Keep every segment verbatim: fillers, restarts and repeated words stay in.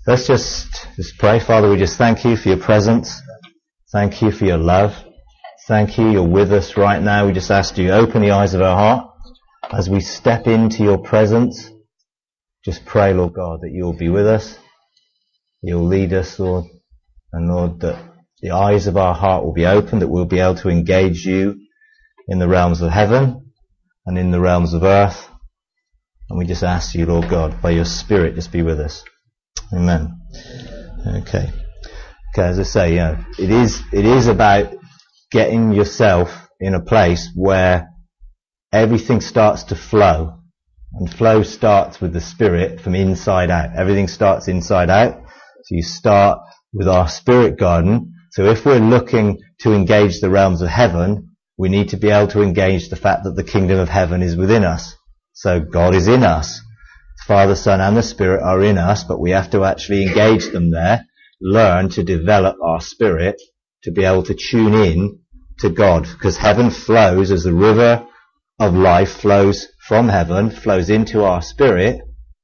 Let's just, just pray. Father, we just thank you for your presence. Thank you for your love. Thank you, you're with us right now. We just ask you, open the eyes of our heart as we step into your presence. Just pray, Lord God, that you'll be with us. You'll lead us, Lord. And Lord, that the eyes of our heart will be open, that we'll be able to engage you in the realms of heaven and in the realms of earth. And we just ask you, Lord God, by your Spirit, just be with us. Amen. Okay. Okay, as I say, you know, it is, it is about getting yourself in a place where everything starts to flow. And flow starts with the Spirit from inside out. Everything starts inside out. So you start with our spirit garden. So if we're looking to engage the realms of heaven, we need to be able to engage the fact that the kingdom of heaven is within us. So God is in us. The Father, Son and the Spirit are in us, but we have to actually engage them there, learn to develop our spirit to be able to tune in to God. Because heaven flows as the river of life flows from heaven, flows into our spirit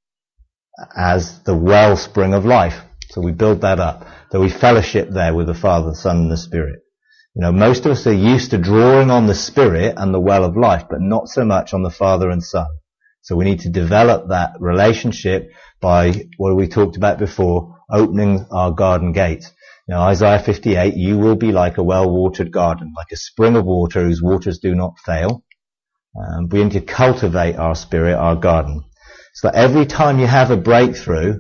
as the wellspring of life. So we build that up. So we fellowship there with the Father, the Son and the Spirit. You know, most of us are used to drawing on the Spirit and the well of life, but not so much on the Father and Son. So we need to develop that relationship by what we talked about before, opening our garden gates. You know, Isaiah fifty-eight, you will be like a well-watered garden, like a spring of water whose waters do not fail. Um, we need to cultivate our spirit, our garden. So that every time you have a breakthrough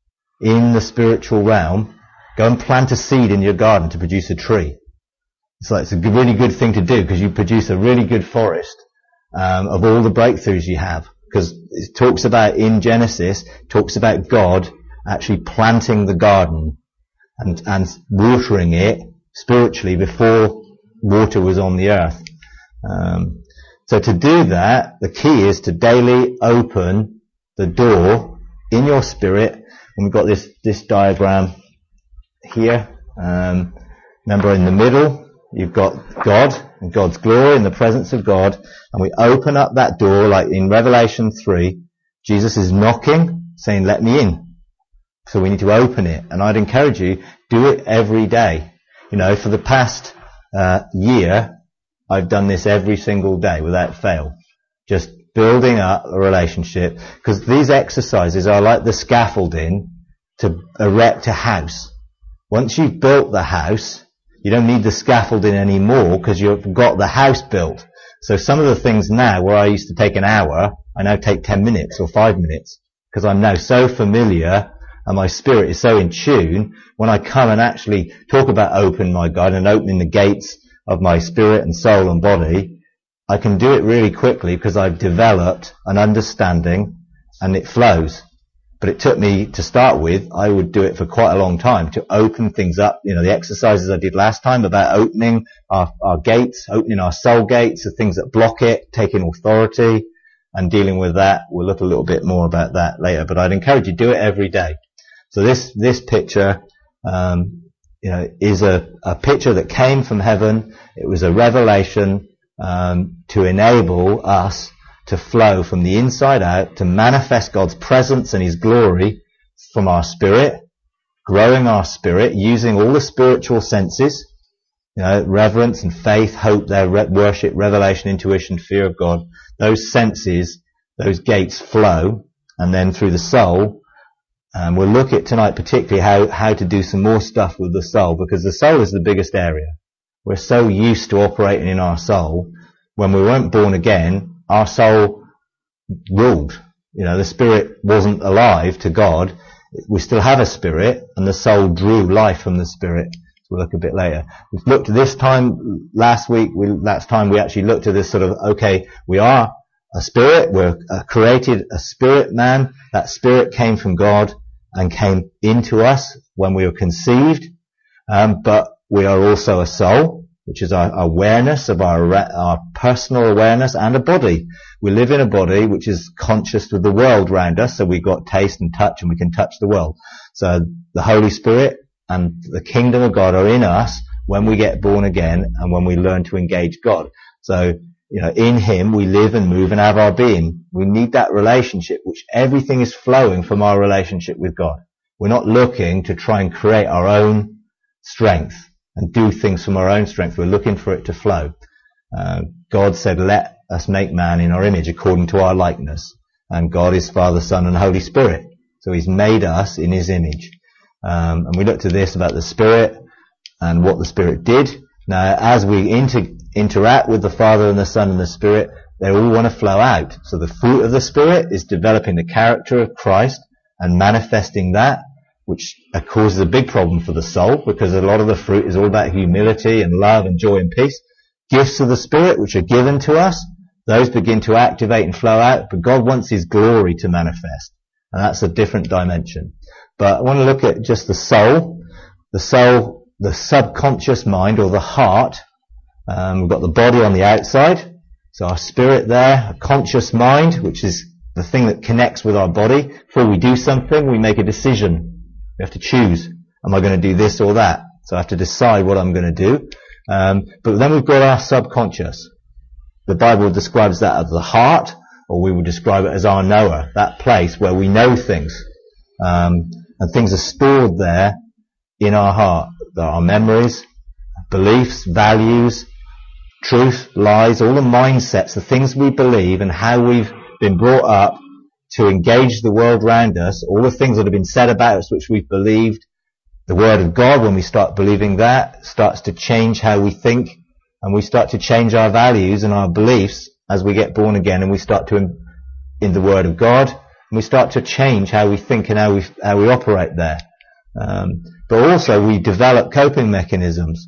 in the spiritual realm, go and plant a seed in your garden to produce a tree. It's like, it's a really good thing to do because you produce a really good forest um, of all the breakthroughs you have. Because it talks about, in Genesis, talks about God actually planting the garden and, and watering it spiritually before water was on the earth. Um, so to do that, the key is to daily open the door in your spirit. And we've got this, this diagram here. Um, remember in the middle, you've got God and God's glory and the presence of God. And we open up that door, like in Revelation three, Jesus is knocking, saying, let me in. So we need to open it. And I'd encourage you, do it every day. You know, for the past uh, year, I've done this every single day without fail. Just building up a relationship. Because these exercises are like the scaffolding to erect a house. Once you've built the house, you don't need the scaffolding anymore because you've got the house built. So some of the things now where I used to take an hour, I now take ten minutes or five minutes because I'm now so familiar and my spirit is so in tune. When I come and actually talk about open my garden and opening the gates of my spirit and soul and body, I can do it really quickly because I've developed an understanding and it flows. But it took me to start with, I would do it for quite a long time to open things up. You know, the exercises I did last time about opening our, our gates, opening our soul gates, the things that block it, taking authority and dealing with that. We'll look a little bit more about that later, but I'd encourage you to do it every day. So this, this picture, um, you know, is a, a picture that came from heaven. It was a revelation, um, to enable us to flow from the inside out, to manifest God's presence and His glory from our spirit, growing our spirit, using all the spiritual senses, you know, reverence and faith, hope, their re- worship, revelation, intuition, fear of God. Those senses, those gates flow, and then through the soul, and we'll look at tonight particularly how, how to do some more stuff with the soul, because the soul is the biggest area. We're so used to operating in our soul. When we weren't born again, our soul ruled. You know, the spirit wasn't alive to God. We still have a spirit, and the soul drew life from the spirit. So we'll look a bit later. We've looked at this time, last week, we, last time we actually looked at this sort of, okay, we are a spirit, we're uh, created a spirit man. That spirit came from God and came into us when we were conceived. Um, but we are also a soul, which is our awareness of our our personal awareness, and a body. We live in a body which is conscious with the world around us, so we've got taste and touch and we can touch the world. So the Holy Spirit and the kingdom of God are in us when we get born again and when we learn to engage God. So, you know, in Him we live and move and have our being. We need that relationship, which everything is flowing from our relationship with God. We're not looking to try and create our own strength and do things from our own strength. We're looking for it to flow. Uh, God said, let us make man in our image according to our likeness. And God is Father, Son, and Holy Spirit. So he's made us in his image. Um, and we looked at this about the Spirit and what the Spirit did. Now, as we inter- interact with the Father and the Son and the Spirit, they all want to flow out. So the fruit of the Spirit is developing the character of Christ and manifesting that, which causes a big problem for the soul, because a lot of the fruit is all about humility and love and joy and peace. Gifts of the Spirit, which are given to us, those begin to activate and flow out, but God wants his glory to manifest. And that's a different dimension. But I want to look at just the soul. The soul, the subconscious mind, or the heart. Um, we've got the body on the outside. So our spirit there, a conscious mind, which is the thing that connects with our body. Before we do something, we make a decision. We have to choose. Am I going to do this or that? So I have to decide what I'm going to do. Um, but then we've got our subconscious. The Bible describes that as the heart, or we would describe it as our knower, that place where we know things. Um, and things are stored there in our heart. There are memories, beliefs, values, truth, lies, all the mindsets, the things we believe and how we've been brought up to engage the world around us, all the things that have been said about us which we've believed. The Word of God, when we start believing that, starts to change how we think, and we start to change our values and our beliefs as we get born again, and we start to, in, in the Word of God, and we start to change how we think and how we, how we operate there. Um, but also we develop coping mechanisms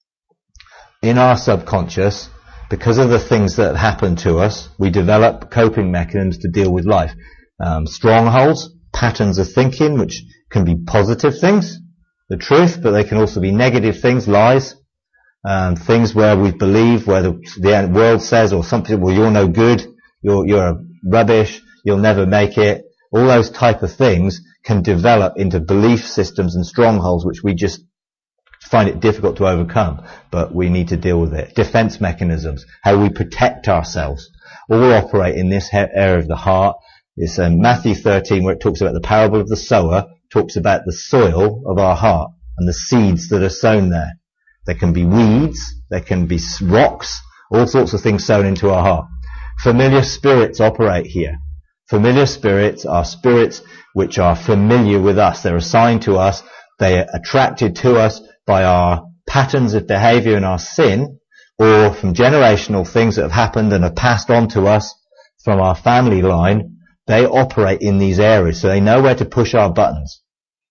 in our subconscious. Because of the things that happen to us, we develop coping mechanisms to deal with life. Um, strongholds, patterns of thinking, which can be positive things, the truth, but they can also be negative things, lies, um, things where we believe, where the, the world says, or something, well, you're no good, you're, you're rubbish, you'll never make it. All those type of things can develop into belief systems and strongholds, which we just find it difficult to overcome, but we need to deal with it. Defense mechanisms, how we protect ourselves, all operate in this area of the heart. It's um, Matthew thirteen, where it talks about the parable of the sower, talks about the soil of our heart and the seeds that are sown there. There can be weeds, there can be rocks, all sorts of things sown into our heart. Familiar spirits operate here. Familiar spirits are spirits which are familiar with us. They're assigned to us. They are attracted to us by our patterns of behavior and our sin, or from generational things that have happened and are passed on to us from our family line. They operate in these areas, so they know where to push our buttons.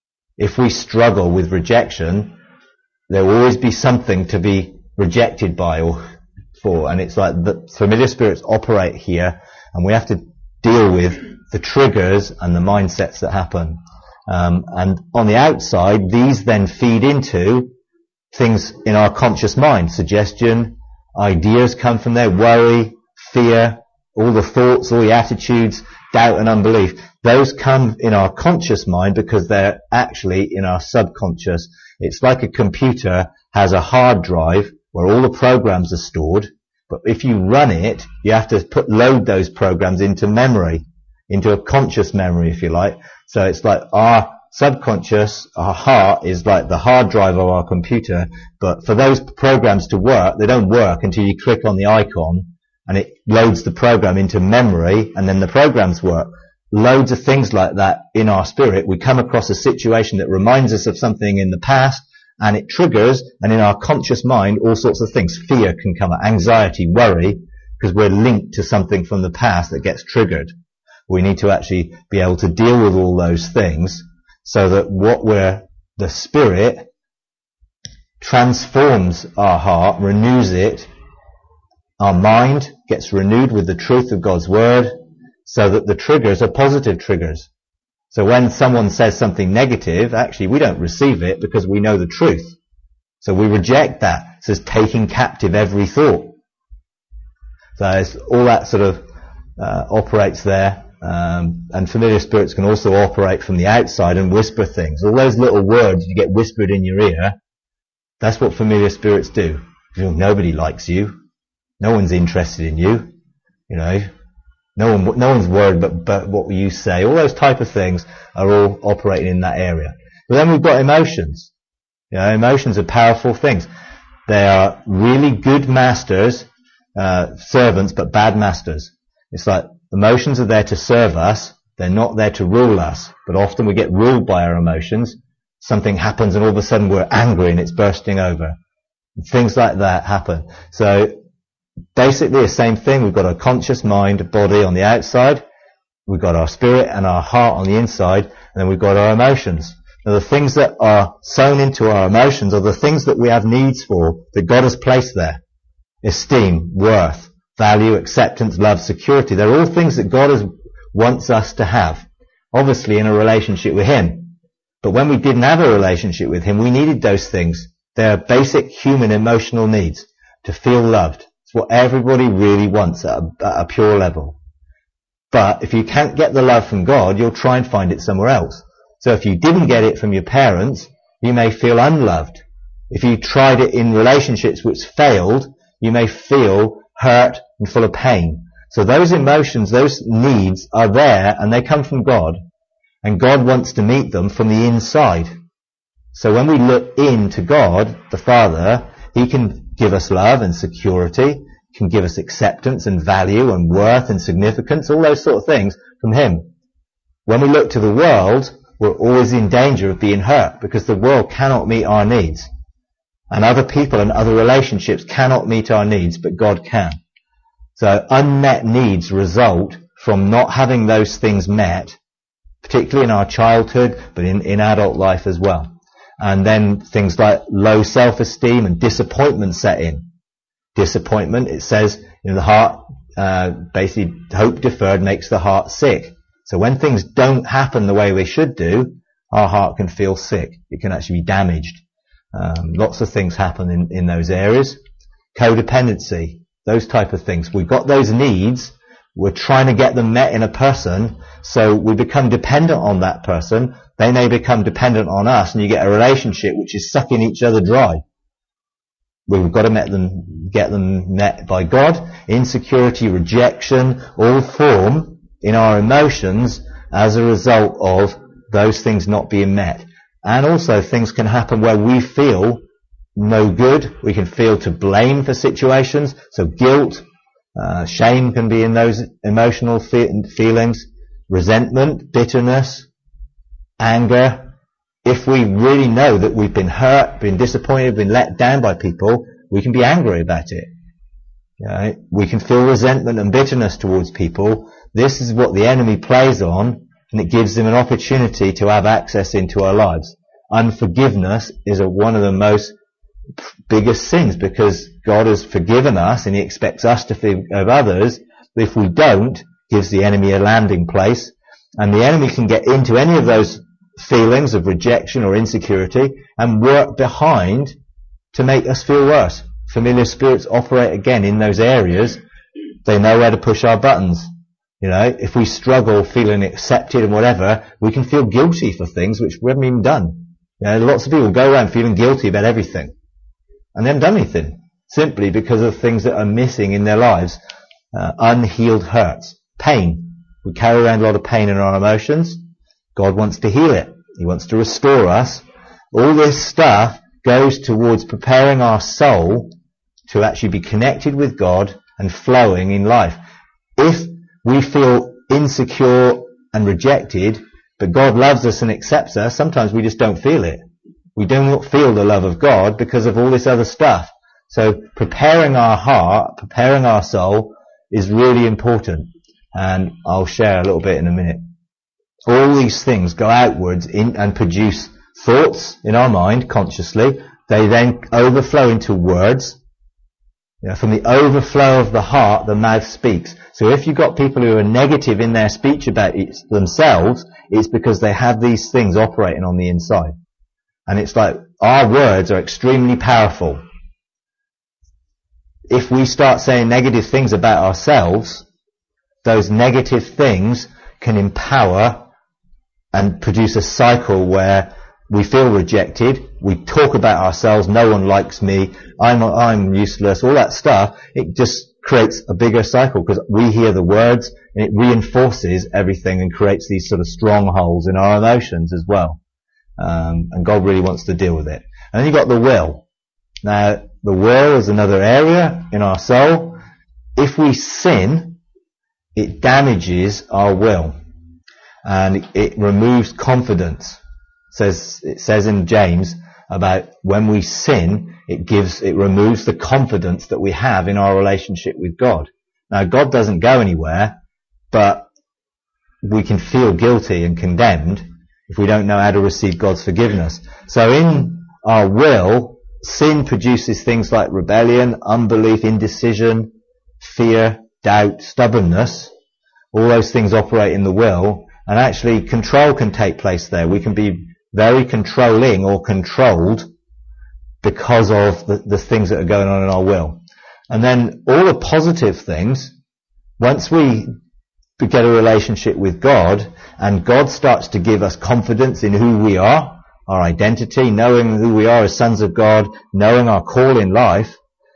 If we struggle with rejection, there will always be something to be rejected by or for, and it's like the familiar spirits operate here, and we have to deal with the triggers and the mindsets that happen. Um, and on the outside, these then feed into things in our conscious mind. Suggestion, ideas come from there, worry, fear, all the thoughts, all the attitudes, doubt and unbelief. Those come in our conscious mind because they're actually in our subconscious. It's like a computer has a hard drive where all the programs are stored, but if you run it, you have to put load those programs into memory, into a conscious memory, if you like. So it's like our subconscious, our heart is like the hard drive of our computer, but for those programs to work, they don't work until you click on the icon and it loads the program into memory, and then the programs work. Loads of things like that in our spirit. We come across a situation that reminds us of something in the past, and it triggers, and in our conscious mind, all sorts of things. Fear can come up, anxiety, worry, because we're linked to something from the past that gets triggered. We need to actually be able to deal with all those things so that what we're, the Spirit transforms our heart, renews it, our mind gets renewed with the truth of God's Word, so that the triggers are positive triggers. So when someone says something negative, actually we don't receive it because we know the truth. So we reject that. It says taking captive every thought. So it's, all that sort of uh, operates there. Um, and familiar spirits can also operate from the outside and whisper things. All those little words you get whispered in your ear, that's what familiar spirits do. Nobody likes you. No one's interested in you. You know, No one, no one's worried about, about what you say. All those type of things are all operating in that area. But then we've got emotions. You know, emotions are powerful things. They are really good masters, uh, servants, but bad masters. It's like emotions are there to serve us. They're not there to rule us. But often we get ruled by our emotions. Something happens and all of a sudden we're angry and it's bursting over. Things like that happen. So basically the same thing. We've got a conscious mind, a body on the outside. We've got our spirit and our heart on the inside. And then we've got our emotions. Now the things that are sown into our emotions are the things that we have needs for, that God has placed there. Esteem, worth, value, acceptance, love, security. They're all things that God has, wants us to have. Obviously in a relationship with Him. But when we didn't have a relationship with Him, we needed those things. They're basic human emotional needs. To feel loved. It's what everybody really wants at a, at a pure level. But if you can't get the love from God, you'll try and find it somewhere else. So if you didn't get it from your parents, you may feel unloved. If you tried it in relationships which failed, you may feel hurt and full of pain. So those emotions, those needs are there and they come from God. And God wants to meet them from the inside. So when we look into God, the Father, He can give us love and security, can give us acceptance and value and worth and significance, all those sort of things from Him. When we look to the world, we're always in danger of being hurt because the world cannot meet our needs. And other people and other relationships cannot meet our needs, but God can. So unmet needs result from not having those things met, particularly in our childhood, but in, in adult life as well. And then things like low self-esteem and disappointment set in. Disappointment, it says, in the heart, uh, basically, hope deferred makes the heart sick. So when things don't happen the way they should do, our heart can feel sick. It can actually be damaged. Um, lots of things happen in, in those areas. Codependency, those type of things. We've got those needs. We're trying to get them met in a person, so we become dependent on that person. They may become dependent on us, and you get a relationship which is sucking each other dry. We've got to met them, get them met by God. Insecurity, rejection, all form in our emotions as a result of those things not being met. And also things can happen where we feel no good. We can feel to blame for situations. So guilt, uh, shame can be in those emotional fe- feelings. Resentment, bitterness, anger. If we really know that we've been hurt, been disappointed, been let down by people, we can be angry about it. Right? We can feel resentment and bitterness towards people. This is what the enemy plays on, and it gives him an opportunity to have access into our lives. Unforgiveness is a, one of the most biggest sins, because God has forgiven us and He expects us to forgive others. But if we don't, gives the enemy a landing place, and the enemy can get into any of those feelings of rejection or insecurity and work behind to make us feel worse. Familiar spirits operate again in those areas. They know where to push our buttons. You know, if we struggle feeling accepted and whatever, we can feel guilty for things which we haven't even done. You know, lots of people go around feeling guilty about everything, and they haven't done anything, simply because of things that are missing in their lives. Uh, unhealed hurts. Pain. We carry around a lot of pain in our emotions. God wants to heal it. He wants to restore us. All this stuff goes towards preparing our soul to actually be connected with God and flowing in life. If we feel insecure and rejected, but God loves us and accepts us, sometimes we just don't feel it. We do not feel the love of God because of all this other stuff. So preparing our heart, preparing our soul is really important. And I'll share a little bit in a minute. All these things go outwards in, and produce thoughts in our mind consciously. They then overflow into words. You know, from the overflow of the heart, the mouth speaks. So if you've got people who are negative in their speech about it themselves, it's because they have these things operating on the inside. And it's like our words are extremely powerful. If we start saying negative things about ourselves, those negative things can empower and produce a cycle where we feel rejected, we talk about ourselves, no one likes me, I'm I'm useless, all that stuff. It just creates a bigger cycle because we hear the words and it reinforces everything and creates these sort of strongholds in our emotions as well. Um, and God really wants to deal with it. And then you've got the will. Now, the will is another area in our soul. If we sin, it damages our will. And it removes confidence. It says, it says in James about when we sin, it gives, it removes the confidence that we have in our relationship with God. Now, God doesn't go anywhere, but we can feel guilty and condemned if we don't know how to receive God's forgiveness. So in our will, sin produces things like rebellion, unbelief, indecision, fear, doubt, stubbornness. All those things operate in the will, and actually control can take place there. We can be very controlling or controlled because of the, the things that are going on in our will. And then all the positive things, once we get a relationship with God and God starts to give us confidence in who we are, our identity, knowing who we are as sons of God, knowing our call in life,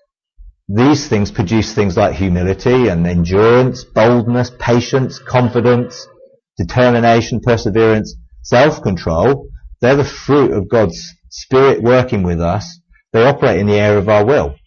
these things produce things like humility and endurance, boldness, patience, confidence, determination, perseverance, self-control. They're the fruit of God's Spirit working with us. They operate in the area of our will.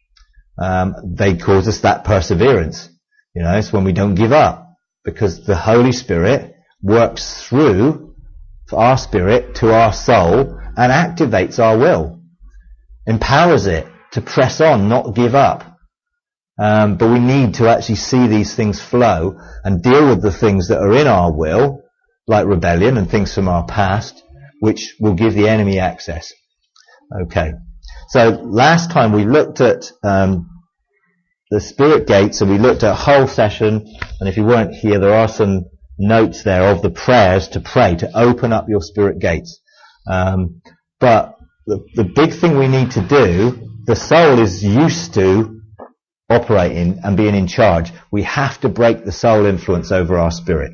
Um, they cause us that perseverance. You know, it's when we don't give up, because the Holy Spirit works through our spirit to our soul and activates our will, empowers it to press on, not give up. Um, but we need to actually see these things flow and deal with the things that are in our will, like rebellion and things from our past, which will give the enemy access. Okay. So last time we looked at um, the spirit gates, and we looked at a whole session, and if you weren't here, there are some notes there of the prayers to pray, to open up your spirit gates. Um, but the, the big thing we need to do, the soul is used to operating and being in charge. We have to break the soul influence over our spirit.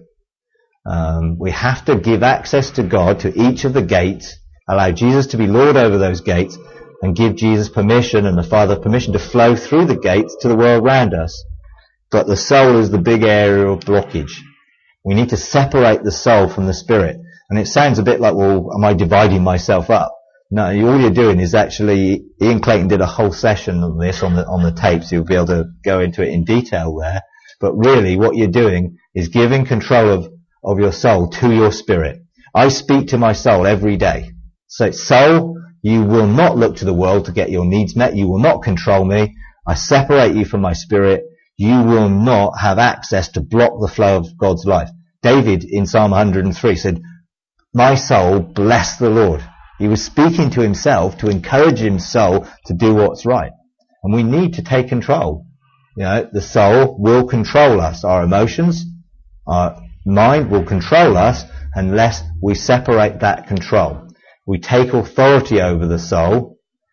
Um, we have to give access to God to each of the gates, allow Jesus to be Lord over those gates, and give Jesus permission and the Father permission to flow through the gates to the world around us. But the soul is the big area of blockage. We need to separate the soul from the spirit. And it sounds a bit like, well, am I dividing myself up? No, all you're doing is actually, Ian Clayton did a whole session on this on the, on the tapes. You'll be able to go into it in detail there. But really what you're doing is giving control of, of your soul to your spirit. I speak to my soul every day. So soul, you will not look to the world to get your needs met. You will not control me. I separate you from my spirit. You will not have access to block the flow of God's life. David in Psalm one hundred three said, my soul, bless the Lord. He was speaking to himself to encourage his soul to do what's right. And we need to take control. You know, the soul will control us. Our emotions, our mind will control us unless we separate that control. We take authority over the soul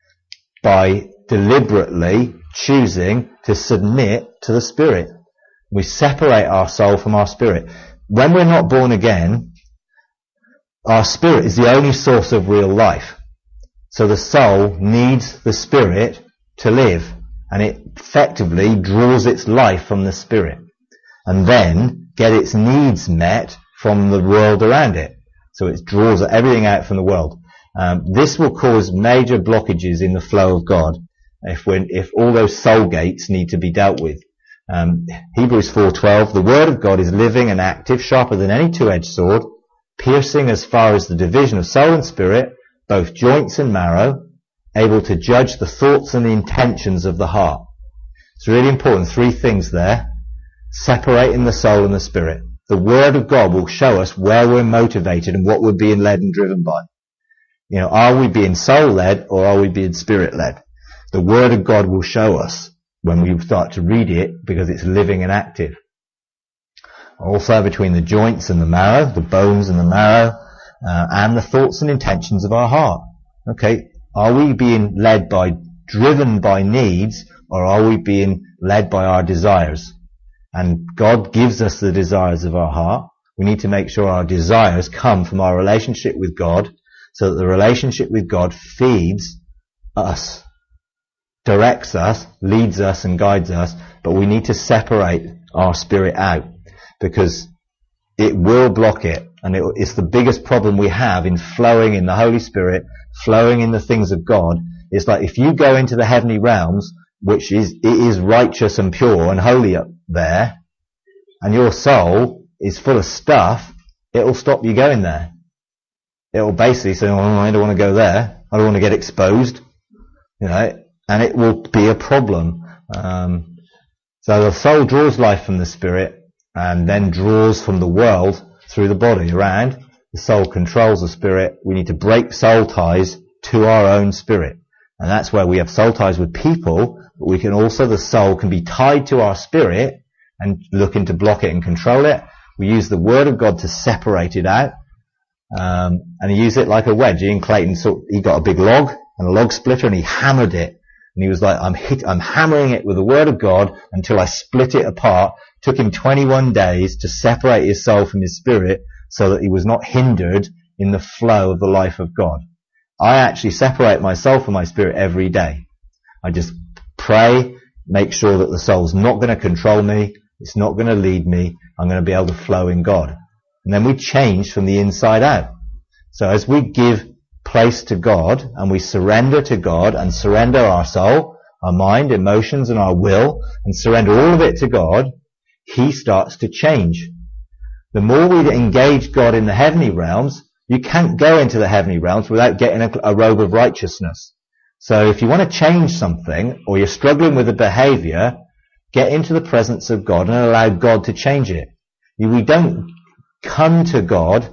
by deliberately choosing to submit to the spirit. We separate our soul from our spirit. When we're not born again, our spirit is the only source of real life. So the soul needs the spirit to live, and it effectively draws its life from the spirit, and then get its needs met from the world around it. So it draws everything out from the world. Um, this will cause major blockages in the flow of God if when if all those soul gates need to be dealt with. Um, Hebrews four twelve, the word of God is living and active, sharper than any two-edged sword, piercing as far as the division of soul and spirit, both joints and marrow, able to judge the thoughts and the intentions of the heart. It's really important. Three things there. Separating the soul and the spirit. The word of God will show us where we're motivated and what we're being led and driven by. You know, are we being soul-led or are we being spirit-led? The word of God will show us when we start to read it, because it's living and active. Also between the joints and the marrow, the bones and the marrow, uh, and the thoughts and intentions of our heart. Okay, are we being led by, driven by needs, or are we being led by our desires? And God gives us the desires of our heart. We need to make sure our desires come from our relationship with God, so that the relationship with God feeds us, directs us, leads us and guides us, but we need to separate our spirit out. because it will block it. And it, it's the biggest problem we have in flowing in the Holy Spirit, flowing in the things of God. It's like if you go into the heavenly realms, which is, it is righteous and pure and holy up there, and your soul is full of stuff, it will stop you going there. It will basically say, oh, I don't want to go there. I don't want to get exposed. You know, and it will be a problem. Um, so the soul draws life from the spirit and then draws from the world through the body around. The soul controls the spirit. We need to break soul ties to our own spirit. And that's where we have soul ties with people, but we can also, the soul can be tied to our spirit and looking to block it and control it. We use the word of God to separate it out. Um, and he used it like a wedge. Ian Clayton, so he got a big log and a log splitter and he hammered it. And he was like, I'm hit, I'm hammering it with the word of God until I split it apart. It took him twenty-one days to separate his soul from his spirit so that he was not hindered in the flow of the life of God. I actually separate my soul from my spirit every day. I just pray, make sure that the soul's not going to control me. It's not going to lead me. I'm going to be able to flow in God. And then we change from the inside out. So as we give place to God and we surrender to God and surrender our soul, our mind, emotions and our will and surrender all of it to God, he starts to change. The more we engage God in the heavenly realms, you can't go into the heavenly realms without getting a, a robe of righteousness. So if you want to change something or you're struggling with a behavior, get into the presence of God and allow God to change it. We don't come to God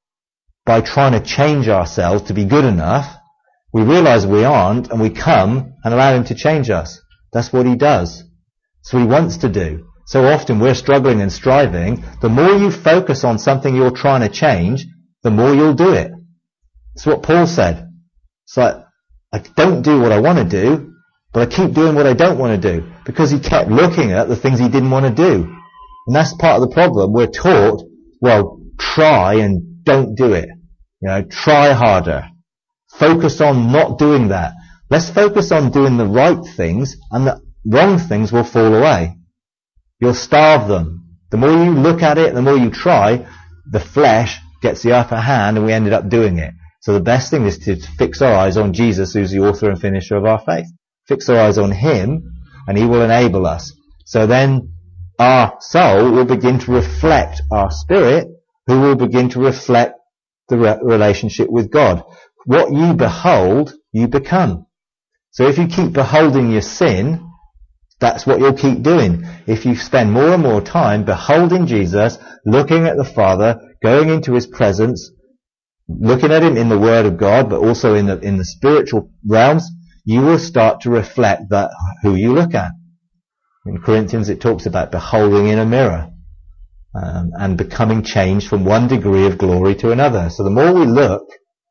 by trying to change ourselves to be good enough. We realize we aren't and we come and allow him to change us. That's what he does. That's what he wants to do. So often we're struggling and striving. The more you focus on something you're trying to change, the more you'll do it. That's what Paul said. It's like, I don't do what I want to do, but I keep doing what I don't want to do, because he kept looking at the things he didn't want to do. And that's part of the problem. We're taught, well, try and don't do it. You know, try harder. Focus on not doing that. Let's focus on doing the right things, and the wrong things will fall away. You'll starve them. The more you look at it, the more you try, the flesh gets the upper hand and we ended up doing it. So the best thing is to fix our eyes on Jesus, who's the author and finisher of our faith. Fix our eyes on him and he will enable us. So then our soul will begin to reflect our spirit, who will begin to reflect the re- relationship with God. What you behold, you become. So if you keep beholding your sin, that's what you'll keep doing. If you spend more and more time beholding Jesus, looking at the Father, going into his presence, looking at him in the Word of God, but also in the in the spiritual realms, you will start to reflect that who you look at. In Corinthians it talks about beholding in a mirror um, and becoming changed from one degree of glory to another. So the more we look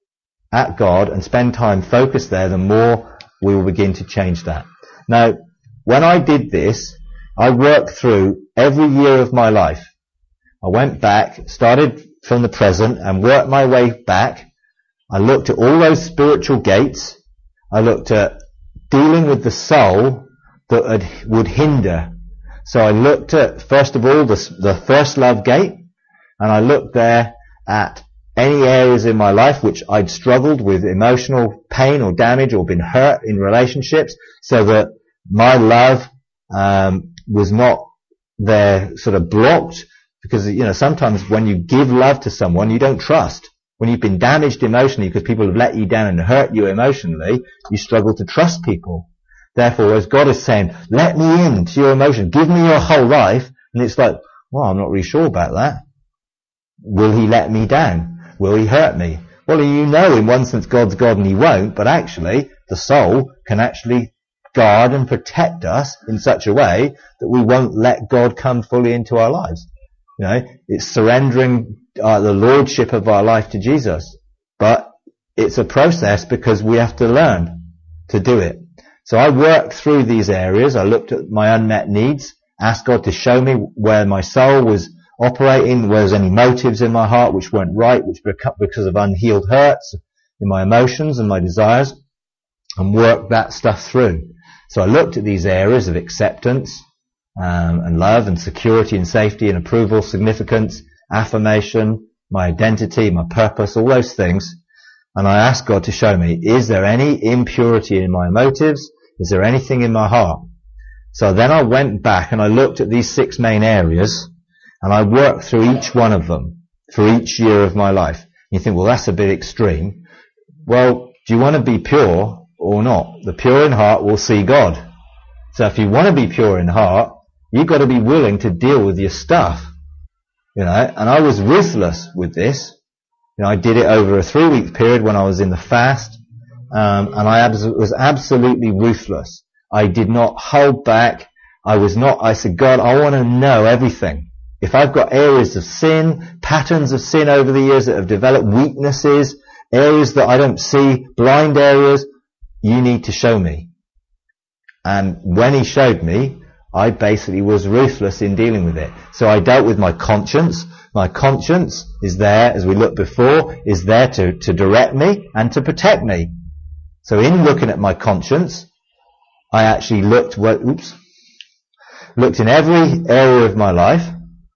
at God and spend time focused there, the more we will begin to change that. Now, when I did this, I worked through every year of my life. I went back, started from the present and worked my way back. I looked at all those spiritual gates. I looked at dealing with the soul that had, would hinder. So I looked at, first of all, the, the first love gate, and I looked there at any areas in my life which I'd struggled with emotional pain or damage or been hurt in relationships, so that my love um, was not there, sort of blocked. Because, you know, sometimes when you give love to someone, you don't trust. When you've been damaged emotionally because people have let you down and hurt you emotionally, you struggle to trust people. Therefore, as God is saying, let me into your emotion, give me your whole life, and it's like, well, I'm not really sure about that. Will he let me down? Will he hurt me? Well, you know, in one sense, God's God and he won't, but actually, the soul can actually guard and protect us in such a way that we won't let God come fully into our lives. You know, it's surrendering uh, the lordship of our life to Jesus. But it's a process because we have to learn to do it. So I worked through these areas. I looked at my unmet needs, asked God to show me where my soul was operating, where there's any motives in my heart which weren't right, which were because of unhealed hurts in my emotions and my desires, and worked that stuff through. So I looked at these areas of acceptance, um, and love and security and safety and approval, significance, affirmation, my identity, my purpose, all those things. And I asked God to show me, is there any impurity in my motives? Is there anything in my heart? So then I went back and I looked at these six main areas and I worked through each one of them for each year of my life. And you think, well, that's a bit extreme. Well, do you want to be pure or not? The pure in heart will see God. So if you want to be pure in heart, you've got to be willing to deal with your stuff. You know, and I was ruthless with this. You know, I did it over a three-week period when I was in the fast, um, and I abs- was absolutely ruthless. I did not hold back. I was not, I said, God, I want to know everything. If I've got areas of sin, patterns of sin over the years that have developed, weaknesses, areas that I don't see, blind areas, you need to show me. And when he showed me, I basically was ruthless in dealing with it. So I dealt with my conscience. My conscience is there, as we looked before, is there to, to direct me and to protect me. So in looking at my conscience, I actually looked, oops, looked in every area of my life.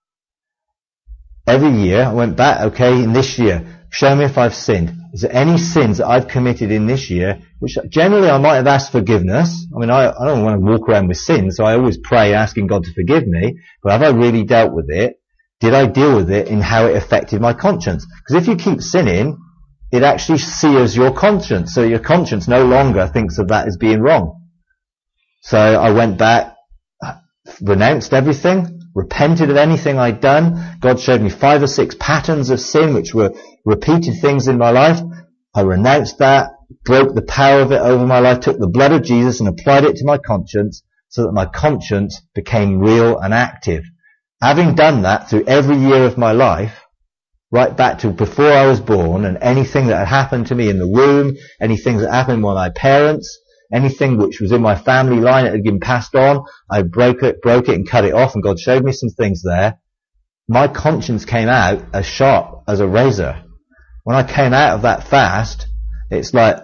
Every year, I went back, okay, in this year, show me if I've sinned. Is there any sins that I've committed in this year, which generally I might have asked forgiveness? I mean, I, I don't want to walk around with sin, so I always pray asking God to forgive me, but have I really dealt with it? Did I deal with it in how it affected my conscience? Because if you keep sinning, it actually sears your conscience, so your conscience no longer thinks of that as being wrong. So I went back, renounced everything, repented of anything I'd done. God showed me five or six patterns of sin, which were repeated things in my life. I renounced that, broke the power of it over my life, took the blood of Jesus and applied it to my conscience so that my conscience became real and active. Having done that through every year of my life, right back to before I was born, and anything that had happened to me in the womb, anything that happened with my parents, anything which was in my family line that had been passed on, I broke it, broke it and cut it off, and God showed me some things there. My conscience came out as sharp as a razor. When I came out of that fast, it's like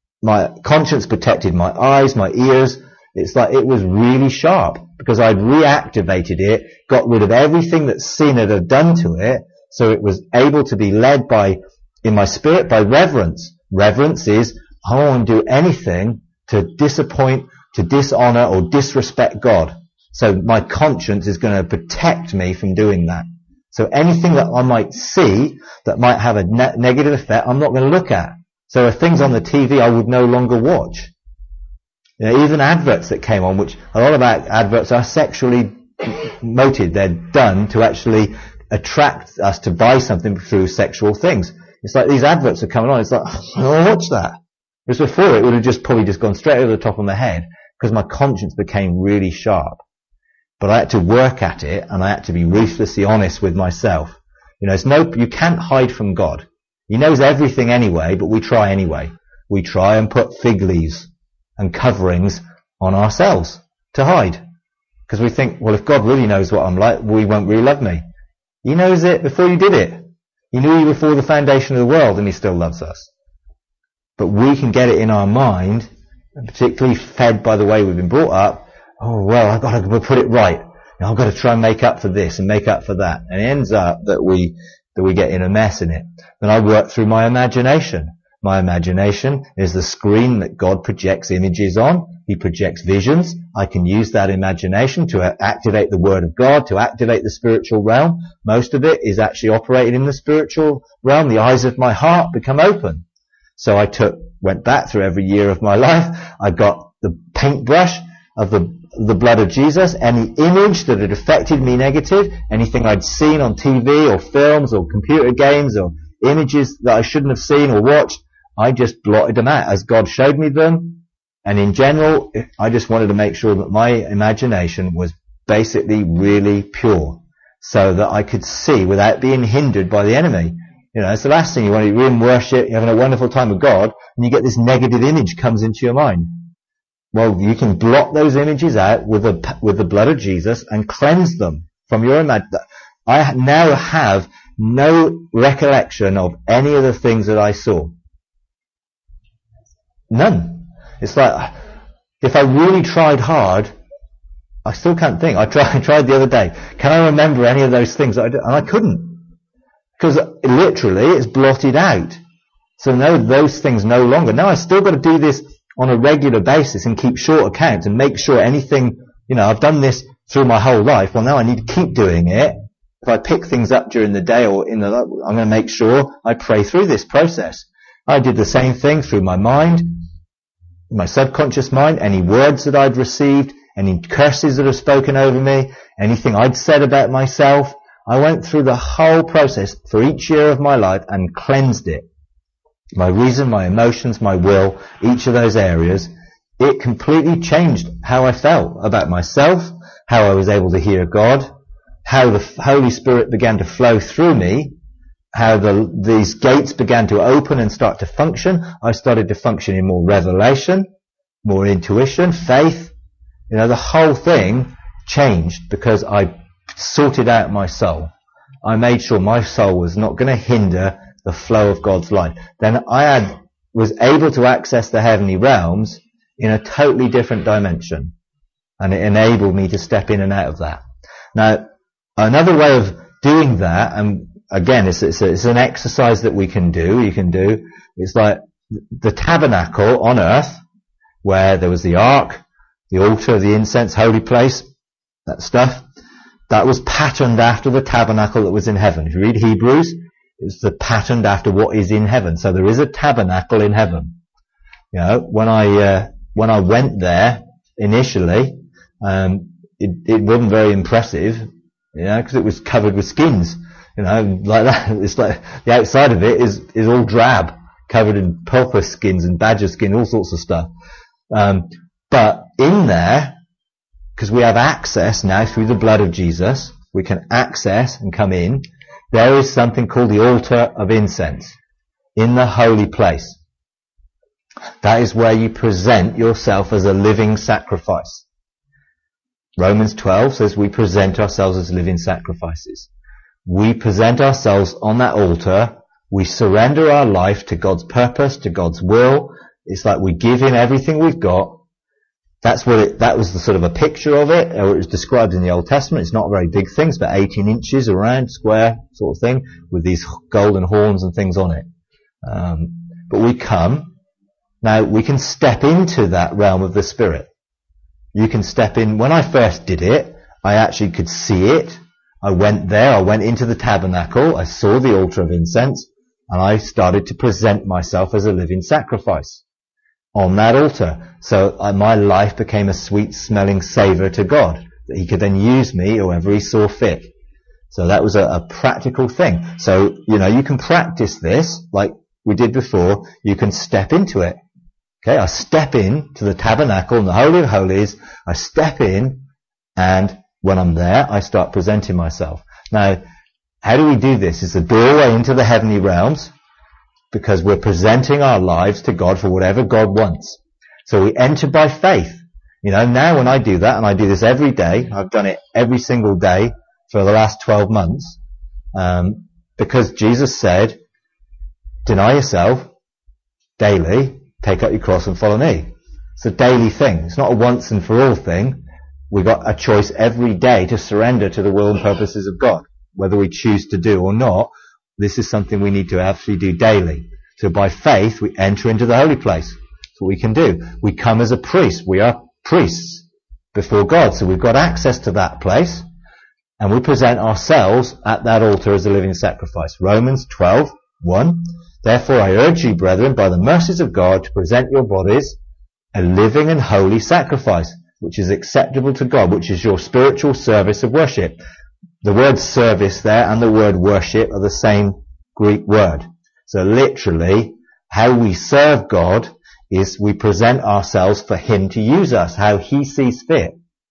my conscience protected my eyes, my ears. It's like it was really sharp because I'd reactivated it, got rid of everything that sin had done to it, so it was able to be led by, in my spirit, by reverence. Reverence is, I don't want to do anything to disappoint, to dishonor or disrespect God. So my conscience is going to protect me from doing that. So anything that I might see that might have a ne- negative effect, I'm not going to look at. So there are things on the T V I would no longer watch. You know, even adverts that came on, which a lot of adverts are sexually motivated. They're done to actually attract us to buy something through sexual things. It's like these adverts are coming on. It's like, I don't watch that. Because before it would have just probably just gone straight over the top of my head because my conscience became really sharp. But I had to work at it and I had to be ruthlessly honest with myself. You know, it's no, you can't hide from God. He knows everything anyway, but we try anyway. We try and put fig leaves and coverings on ourselves to hide. Because we think, well, if God really knows what I'm like, well, he won't really love me. He knows it before you did it. He knew you before the foundation of the world and he still loves us. But we can get it in our mind, and particularly fed by the way we've been brought up, oh, well, I've got to put it right. I've got to try and make up for this and make up for that. And it ends up that we, that we get in a mess in it. Then I work through my imagination. My imagination is the screen that God projects images on. He projects visions. I can use that imagination to activate the Word of God, to activate the spiritual realm. Most of it is actually operating in the spiritual realm. The eyes of my heart become open. So I took, went back through every year of my life. I got the paintbrush of the, the blood of Jesus. Any image that had affected me negative, anything I'd seen on T V or films or computer games or images that I shouldn't have seen or watched, I just blotted them out as God showed me them. And in general, I just wanted to make sure that my imagination was basically really pure so that I could see without being hindered by the enemy. You know, it's the last thing you want to do. You're in worship, you're having a wonderful time with God, and you get this negative image comes into your mind. Well, you can blot those images out with the, with the blood of Jesus and cleanse them from your imagination. I now have no recollection of any of the things that I saw. None. It's like, if I really tried hard, I still can't think. I tried, I tried the other day. Can I remember any of those things? I did? And I couldn't. Because literally it's blotted out. So no, those things no longer. Now I've still got to do this on a regular basis and keep short accounts and make sure anything, you know, I've done this through my whole life. Well, now I need to keep doing it. If I pick things up during the day or in the, I'm going to make sure I pray through this process. I did the same thing through my mind, my subconscious mind, any words that I'd received, any curses that have spoken over me, anything I'd said about myself. I went through the whole process for each year of my life and cleansed it. My reason, my emotions, my will, each of those areas, it completely changed how I felt about myself, how I was able to hear God, how the Holy Spirit began to flow through me, how the, these gates began to open and start to function. I started to function in more revelation, more intuition, faith. You know, the whole thing changed because I sorted out my soul. I made sure my soul was not going to hinder the flow of God's life. Then I had, was able to access the heavenly realms in a totally different dimension. And it enabled me to step in and out of that. Now, another way of doing that, and again, it's, it's, a, it's an exercise that we can do, you can do, it's like the tabernacle on earth, where there was the ark, the altar, the incense, holy place, that stuff, that was patterned after the tabernacle that was in heaven. If you read Hebrews, it's the patterned after what is in heaven. So there is a tabernacle in heaven. You know, when I, uh, when I went there initially, um, it, it wasn't very impressive, you know, because it was covered with skins, you know, like that. It's like the outside of it is, is all drab, covered in porpoise skins and badger skin, all sorts of stuff. Um, but in there, because we have access now through the blood of Jesus, we can access and come in. There is something called the altar of incense in the holy place. That is where you present yourself as a living sacrifice. Romans twelve says we present ourselves as living sacrifices. We present ourselves on that altar. We surrender our life to God's purpose, to God's will. It's like we give Him everything we've got. That's what it, that was the sort of a picture of it, or it was described in the Old Testament. It's not a very big thing. It's about eighteen inches around, square sort of thing, with these golden horns and things on it. Um, but we come. Now, we can step into that realm of the Spirit. You can step in. When I first did it, I actually could see it. I went there. I went into the tabernacle. I saw the altar of incense, and I started to present myself as a living sacrifice on that altar. So uh, my life became a sweet-smelling savour to God, that He could then use me however He saw fit. So that was a, a practical thing. So, you know, you can practice this like we did before. You can step into it. Okay, I step in to the tabernacle in the Holy of Holies. I step in, and when I'm there, I start presenting myself. Now, how do we do this? It's the doorway into the heavenly realms, because we're presenting our lives to God for whatever God wants. So we enter by faith. You know, now when I do that, and I do this every day, I've done it every single day for the last twelve months, um, because Jesus said, deny yourself daily, take up your cross and follow me. It's a daily thing. It's not a once and for all thing. We've got a choice every day to surrender to the will and purposes of God, whether we choose to do or not. This is something we need to actually do daily. So by faith, we enter into the holy place. That's what we can do. We come as a priest. We are priests before God. So we've got access to that place. And we present ourselves at that altar as a living sacrifice. Romans twelve, one. Therefore I urge you, brethren, by the mercies of God, to present your bodies a living and holy sacrifice, which is acceptable to God, which is your spiritual service of worship. The word service there and the word worship are the same Greek word. So literally, how we serve God is we present ourselves for Him to use us, how He sees fit.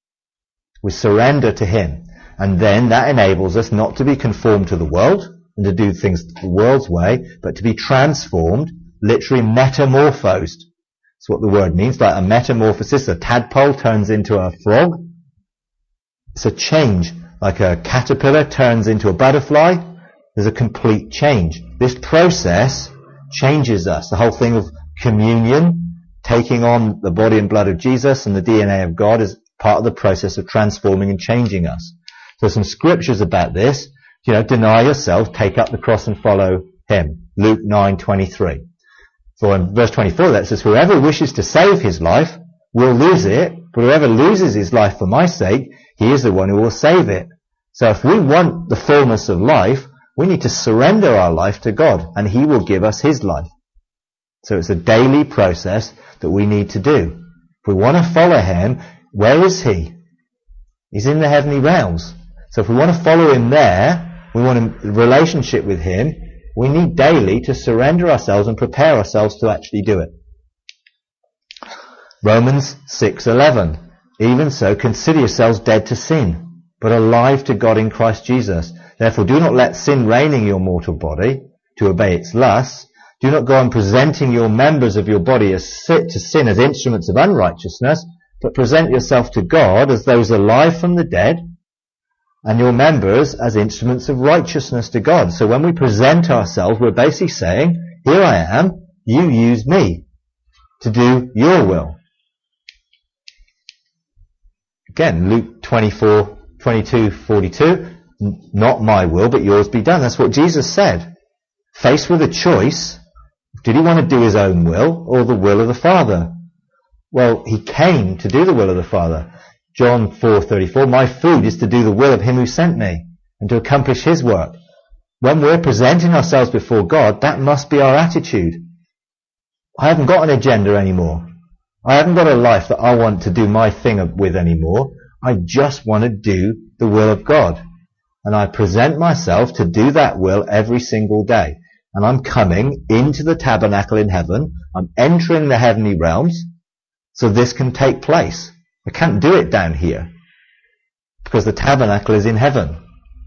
We surrender to Him. And then that enables us not to be conformed to the world and to do things the world's way, but to be transformed, literally metamorphosed. That's what the word means, like a metamorphosis. A tadpole turns into a frog. It's a change. Like a caterpillar turns into a butterfly, there's a complete change. This process changes us. The whole thing of communion, taking on the body and blood of Jesus and the D N A of God, is part of the process of transforming and changing us. So some scriptures about this, you know, deny yourself, take up the cross and follow him. Luke nine twenty-three. For in verse twenty-four that says, whoever wishes to save his life will lose it, but whoever loses his life for my sake, he is the one who will save it. So if we want the fullness of life, we need to surrender our life to God, and he will give us his life. So it's a daily process that we need to do. If we want to follow him, where is he? He's in the heavenly realms. So if we want to follow him there, we want a relationship with him, we need daily to surrender ourselves and prepare ourselves to actually do it. Romans six eleven. Even so, consider yourselves dead to sin, but alive to God in Christ Jesus. Therefore, do not let sin reign in your mortal body, to obey its lusts. Do not go on presenting your members of your body as to sin as instruments of unrighteousness, but present yourself to God as those alive from the dead, and your members as instruments of righteousness to God. So when we present ourselves, we're basically saying, here I am, you use me to do your will. Again, Luke twenty-four, twenty-two, forty-two, not my will, but yours be done. That's what Jesus said. Faced with a choice, did he want to do his own will or the will of the Father? Well, he came to do the will of the Father. John four thirty-four, my food is to do the will of him who sent me and to accomplish his work. When we're presenting ourselves before God, that must be our attitude. I haven't got an agenda anymore. I haven't got a life that I want to do my thing with anymore. I just want to do the will of God. And I present myself to do that will every single day. And I'm coming into the tabernacle in heaven. I'm entering the heavenly realms so this can take place. I can't do it down here because the tabernacle is in heaven.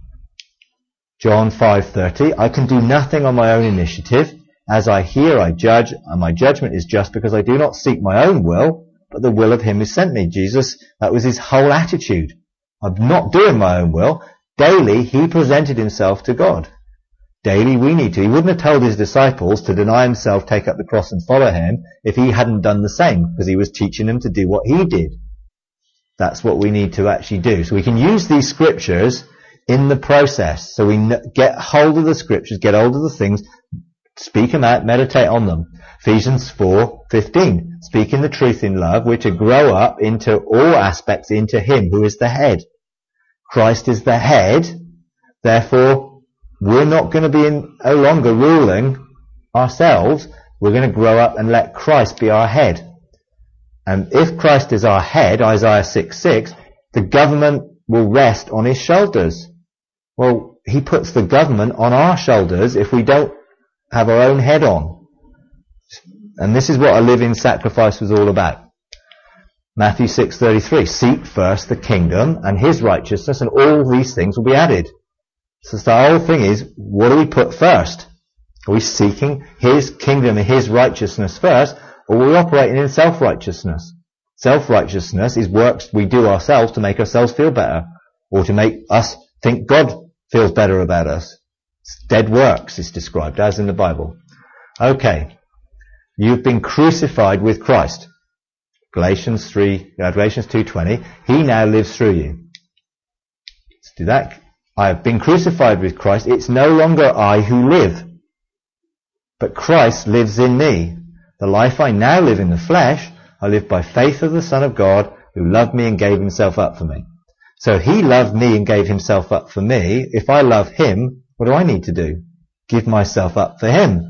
John five thirty, I can do nothing on my own initiative. As I hear, I judge, and my judgment is just because I do not seek my own will, but the will of him who sent me. Jesus, that was his whole attitude. I'm not doing my own will. Daily, he presented himself to God. Daily, we need to. He wouldn't have told his disciples to deny himself, take up the cross and follow him if he hadn't done the same, because he was teaching them to do what he did. That's what we need to actually do. So we can use these scriptures in the process. So we get hold of the scriptures, get hold of the things, speak them out, meditate on them. Ephesians four fifteen, speaking the truth in love, we're to grow up into all aspects into him who is the head. Christ is the head, therefore we're not going to be in, no longer ruling ourselves. We're going to grow up and let Christ be our head. And if Christ is our head, Isaiah six six, the government will rest on his shoulders. Well, he puts the government on our shoulders if we don't have our own head on. And this is what a living sacrifice was all about. Matthew six thirty-three, seek first the kingdom and his righteousness, and all these things will be added. So the whole thing is, what do we put first? Are we seeking his kingdom and his righteousness first, or are we operating in self-righteousness? Self-righteousness is works we do ourselves to make ourselves feel better, or to make us think God feels better about us. It's dead works, it's described as in the Bible. Okay. You've been crucified with Christ. Galatians three, uh, Galatians two twenty. He now lives through you. Let's do that. I have been crucified with Christ. It's no longer I who live, but Christ lives in me. The life I now live in the flesh, I live by faith of the Son of God who loved me and gave himself up for me. So he loved me and gave himself up for me. If I love him, what do I need to do? Give myself up for him.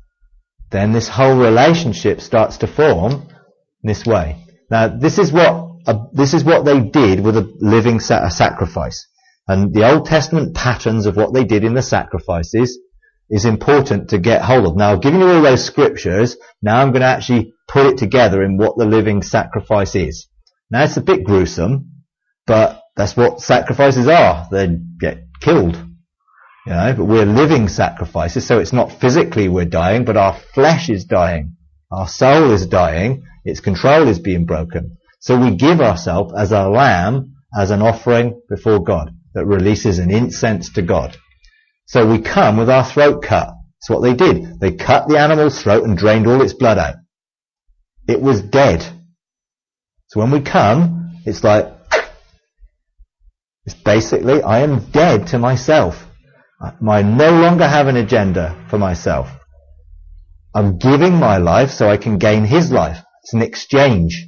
Then this whole relationship starts to form in this way. Now, this is what uh, this is what they did with a living sa- a sacrifice. And the Old Testament patterns of what they did in the sacrifices is important to get hold of. Now, I've given you all those scriptures. Now I'm going to actually put it together in what the living sacrifice is. Now, it's a bit gruesome, but that's what sacrifices are. They get killed. You know, but we're living sacrifices, so it's not physically we're dying, but our flesh is dying. Our soul is dying. Its control is being broken. So we give ourselves as a lamb, as an offering before God that releases an incense to God. So we come with our throat cut. That's what they did. They cut the animal's throat and drained all its blood out. It was dead. So when we come, It's like, it's basically, I am dead to myself. I no longer have an agenda for myself. I'm giving my life so I can gain his life. It's an exchange.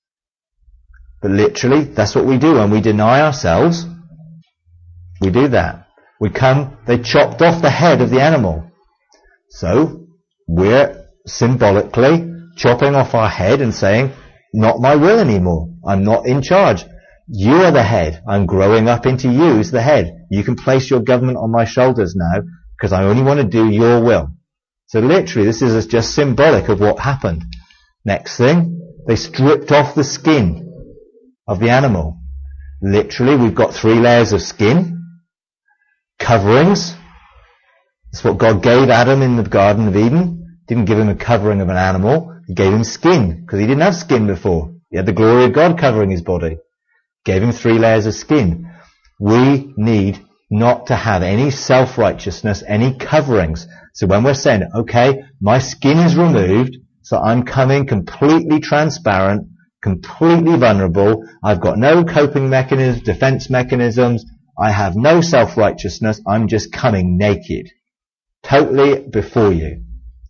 But literally, that's what we do when we deny ourselves. We do that. We come, they chopped off the head of the animal. So, we're symbolically chopping off our head and saying, not my will anymore. I'm not in charge. You are the head. I'm growing up into you as the head. You can place your government on my shoulders now because I only want to do your will. So literally, this is just symbolic of what happened. Next thing, they stripped off the skin of the animal. Literally, we've got three layers of skin, coverings. That's what God gave Adam in the Garden of Eden. Didn't give him a covering of an animal. He gave him skin because he didn't have skin before. He had the glory of God covering his body. Gave him three layers of skin. We need not to have any self-righteousness, any coverings. So when we're saying, okay, my skin is removed, so I'm coming completely transparent, completely vulnerable, I've got no coping mechanisms, defense mechanisms, I have no self-righteousness, I'm just coming naked, totally before you.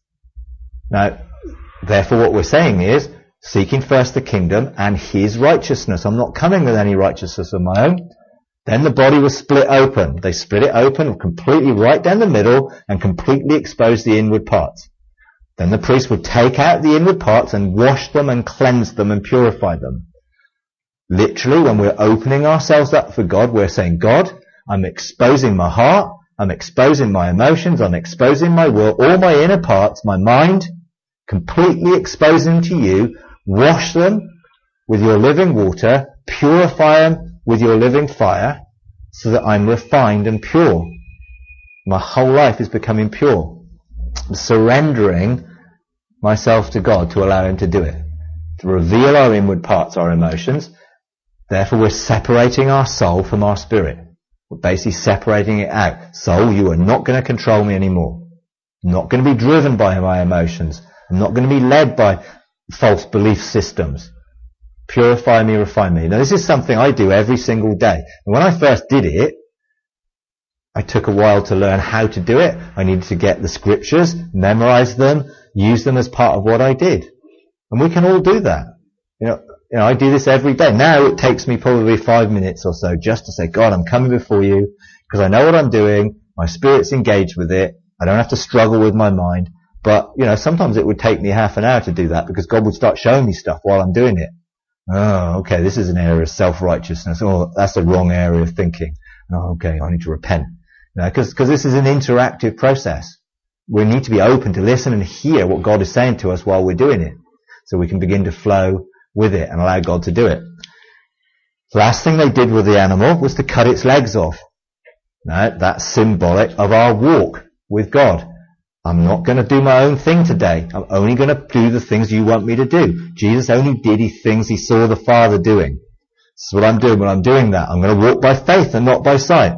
Now, therefore what we're saying is, seeking first the kingdom and his righteousness. I'm not coming with any righteousness of my own. Then the body was split open. They split it open completely right down the middle and completely exposed the inward parts. Then the priest would take out the inward parts and wash them and cleanse them and purify them. Literally, when we're opening ourselves up for God, we're saying, God, I'm exposing my heart, I'm exposing my emotions, I'm exposing my will, all my inner parts, my mind, completely exposing to you. Wash them with your living water, purify them with your living fire, so that I'm refined and pure. My whole life is becoming pure. I'm surrendering myself to God to allow him to do it. To reveal our inward parts, our emotions. Therefore we're separating our soul from our spirit. We're basically separating it out. Soul, you are not going to control me anymore. I'm not going to be driven by my emotions. I'm not going to be led by false belief systems. Purify me, refine me. Now this is something I do every single day. And when I first did it, I took a while to learn how to do it. I needed to get the scriptures, memorize them, use them as part of what I did. And we can all do that. You know, you know, I do this every day. Now it takes me probably five minutes or so just to say, God, I'm coming before you because I know what I'm doing. My spirit's engaged with it. I don't have to struggle with my mind. But, you know, sometimes it would take me half an hour to do that because God would start showing me stuff while I'm doing it. Oh, okay, this is an area of self-righteousness. Oh, that's the wrong area of thinking. Oh, okay, I need to repent. You know, because this is an interactive process. We need to be open to listen and hear what God is saying to us while we're doing it. So we can begin to flow with it and allow God to do it. The last thing they did with the animal was to cut its legs off. Now, that's symbolic of our walk with God. I'm not going to do my own thing today. I'm only going to do the things you want me to do. Jesus only did he things he saw the Father doing. This is what I'm doing. When I'm doing that, I'm going to walk by faith and not by sight.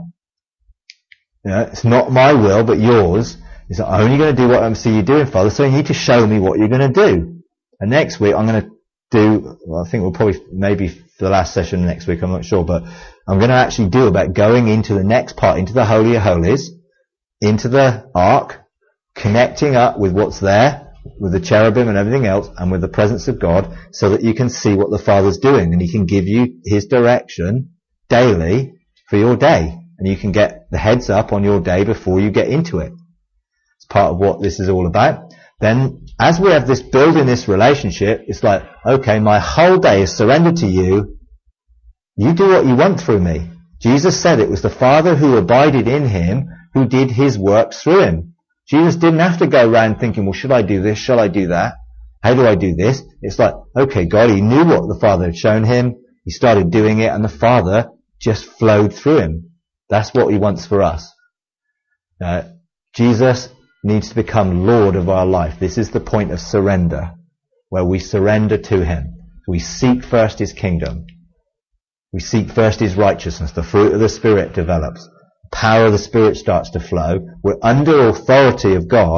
You know, it's not my will, but yours. It's only going to do what I see you doing, Father, so you need to show me what you're going to do. And next week, I'm going to do, well, I think we'll probably, maybe for the last session next week, I'm not sure, but I'm going to actually do about going into the next part, into the Holy of Holies, into the Ark, connecting up with what's there, with the cherubim and everything else, and with the presence of God, so that you can see what the Father's doing, and he can give you his direction daily for your day, and you can get the heads up on your day before you get into it. It's part of what this is all about. Then, as we have this building this relationship, it's like, okay, my whole day is surrendered to you. You do what you want through me. Jesus said it was the Father who abided in him who did his works through him. Jesus didn't have to go around thinking, well, should I do this? Shall I do that? How do I do this? It's like, okay, God, he knew what the Father had shown him. He started doing it, and the Father just flowed through him. That's what he wants for us. Uh, Jesus needs to become Lord of our life. This is the point of surrender, where we surrender to him. We seek first his kingdom. We seek first his righteousness. The fruit of the Spirit develops. Power of the Spirit starts to flow. We're under authority of God,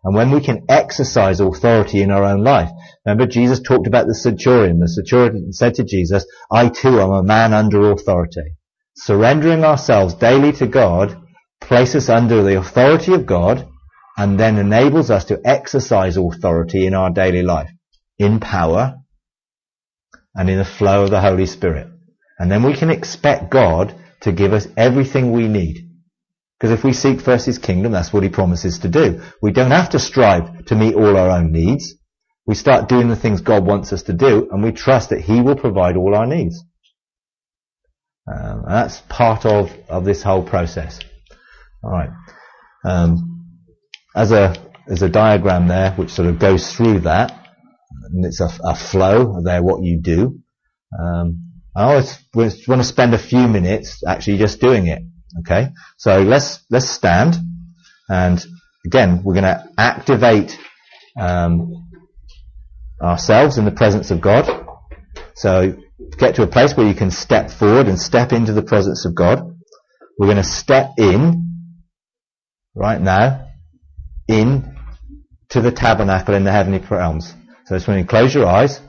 And when we can exercise authority in our own life. Remember, Jesus talked about the centurion. The centurion said to Jesus, I too am a man under authority. Surrendering ourselves daily to God places us under the authority of God and then enables us to exercise authority in our daily life, in power and in the flow of the Holy Spirit. And then we can expect God to give us everything we need. Because if we seek first his kingdom, that's what he promises to do. We don't have to strive to meet all our own needs. We start doing the things God wants us to do, and we trust that he will provide all our needs. Um, and that's part of, of this whole process. All right. Um, as a as a diagram there, which sort of goes through that, and it's a, a flow there, what you do. Um, I always want to spend a few minutes actually just doing it. Okay, so let's let's stand, and again we're going to activate um, ourselves in the presence of God. So get to a place where you can step forward and step into the presence of God. We're going to step in right now in to the tabernacle in the heavenly realms. So just when you close your eyes,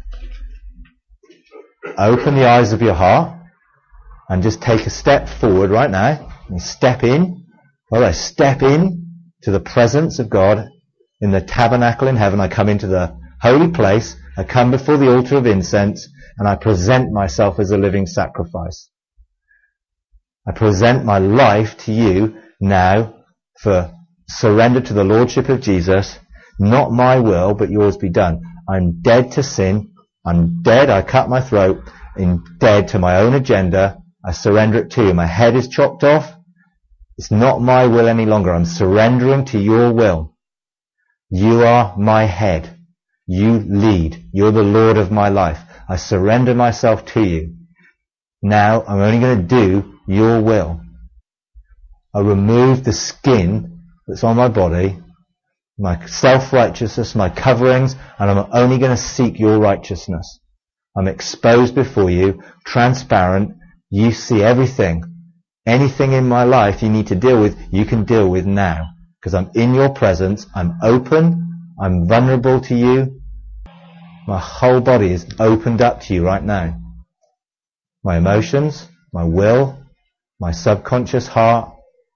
open the eyes of your heart. And just take a step forward right now and step in. Well, I step in to the presence of God in the tabernacle in heaven. I come into the holy place. I come before the altar of incense and I present myself as a living sacrifice. I present my life to you now for surrender to the Lordship of Jesus. Not my will, but yours be done. I'm dead to sin. I'm dead. I cut my throat. I'm dead to my own agenda. I surrender it to you. My head is chopped off. It's not my will any longer. I'm surrendering to your will. You are my head. You lead. You're the Lord of my life. I surrender myself to you. Now I'm only going to do your will. I remove the skin that's on my body, my self-righteousness, my coverings, and I'm only going to seek your righteousness. I'm exposed before you, transparent. You see everything. Anything in my life you need to deal with, you can deal with now. Because I'm in your presence, I'm open, I'm vulnerable to you. My whole body is opened up to you right now. My emotions, my will, my subconscious heart,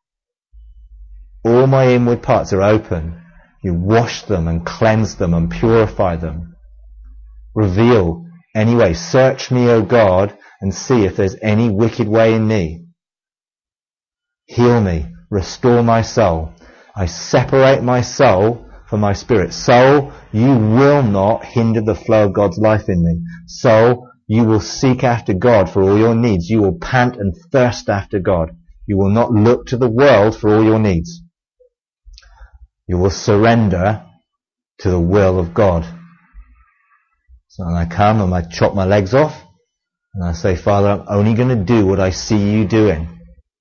all my inward parts are open. You wash them and cleanse them and purify them. Reveal, anyway, search me, O God, and see if there's any wicked way in me. Heal me, restore my soul. I separate my soul from my spirit. Soul, you will not hinder the flow of God's life in me. Soul, you will seek after God for all your needs. You will pant and thirst after God. You will not look to the world for all your needs. You will surrender to the will of God. So when I come and I chop my legs off, and I say, Father, I'm only going to do what I see you doing.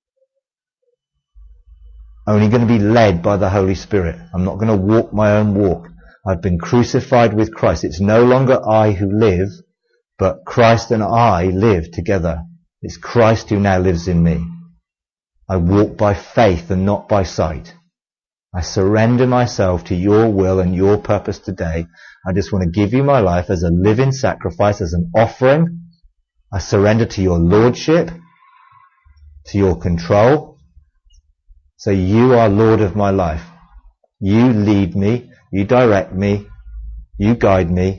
Only going to be led by the Holy Spirit. I'm not going to walk my own walk. I've been crucified with Christ. It's no longer I who live, but Christ and I live together. It's Christ who now lives in me. I walk by faith and not by sight. I surrender myself to your will and your purpose today. I just want to give you my life as a living sacrifice, as an offering. I surrender to your lordship, to your control. So you are Lord of my life. You lead me, you direct me, you guide me.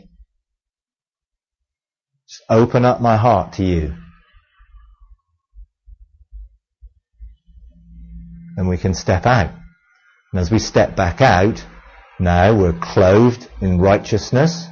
Just open up my heart to you. And we can step out. And as we step back out, now we're clothed in righteousness.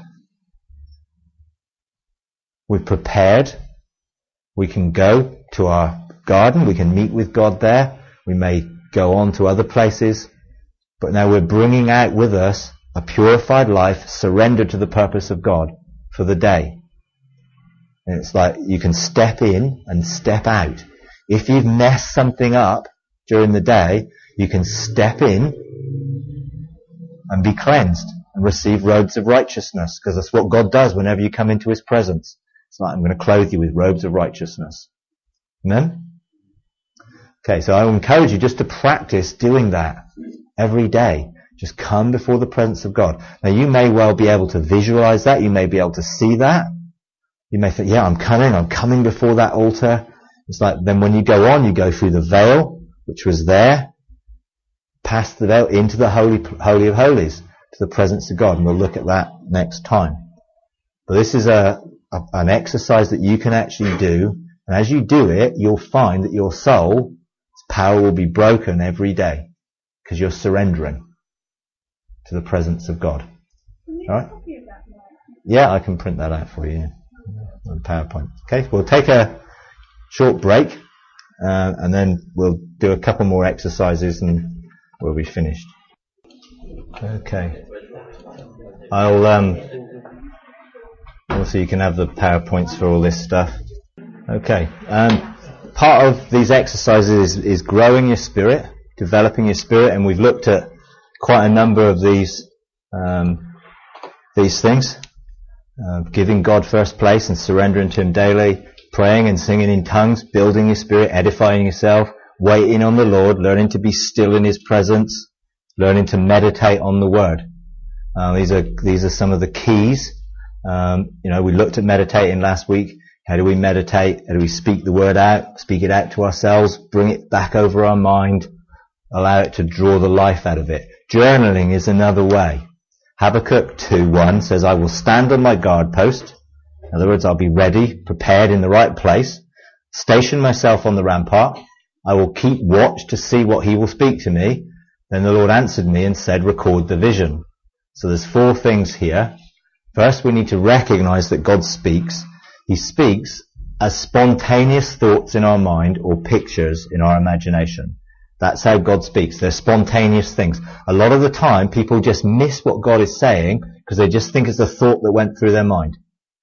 We're prepared. We can go to our garden. We can meet with God there. We may go on to other places. But now we're bringing out with us a purified life, surrendered to the purpose of God for the day. And it's like you can step in and step out. If you've messed something up during the day, you can step in and be cleansed and receive robes of righteousness, because that's what God does whenever you come into his presence. It's like, I'm going to clothe you with robes of righteousness. Amen? Okay, so I encourage you just to practice doing that every day. Just come before the presence of God. Now you may well be able to visualize that. You may be able to see that. You may think, yeah, I'm coming. I'm coming before that altar. It's like then when you go on, you go through the veil, which was there, past the veil into the Holy, Holy of Holies, to the presence of God. And we'll look at that next time. But this is a, a an exercise that you can actually do. And as you do it, you'll find that your soul's power will be broken every day because you're surrendering to the presence of God. All right? Yeah, I can print that out for you on PowerPoint. Okay, we'll take a short break uh, and then we'll do a couple more exercises and we'll be finished. Okay. I'll um. Also, you can have the PowerPoints for all this stuff. Okay. Um, part of these exercises is, is growing your spirit, developing your spirit, and we've looked at quite a number of these um, these things. Uh, giving God first place and surrendering to Him daily, praying and singing in tongues, building your spirit, edifying yourself, waiting on the Lord, learning to be still in His presence, learning to meditate on the Word. Uh, these are these are some of the keys. Um, you know, we looked at meditating last week. How do we meditate? How do we speak the Word out, speak it out to ourselves, bring it back over our mind, allow it to draw the life out of it? Journaling is another way. Habakkuk two one says, I will stand on my guard post. In other words, I'll be ready, prepared in the right place, station myself on the rampart. I will keep watch to see what He will speak to me. Then the Lord answered me and said, record the vision. So there's four things here. First, we need to recognize that God speaks. He speaks as spontaneous thoughts in our mind or pictures in our imagination. That's how God speaks. They're spontaneous things. A lot of the time, people just miss what God is saying because they just think it's a thought that went through their mind.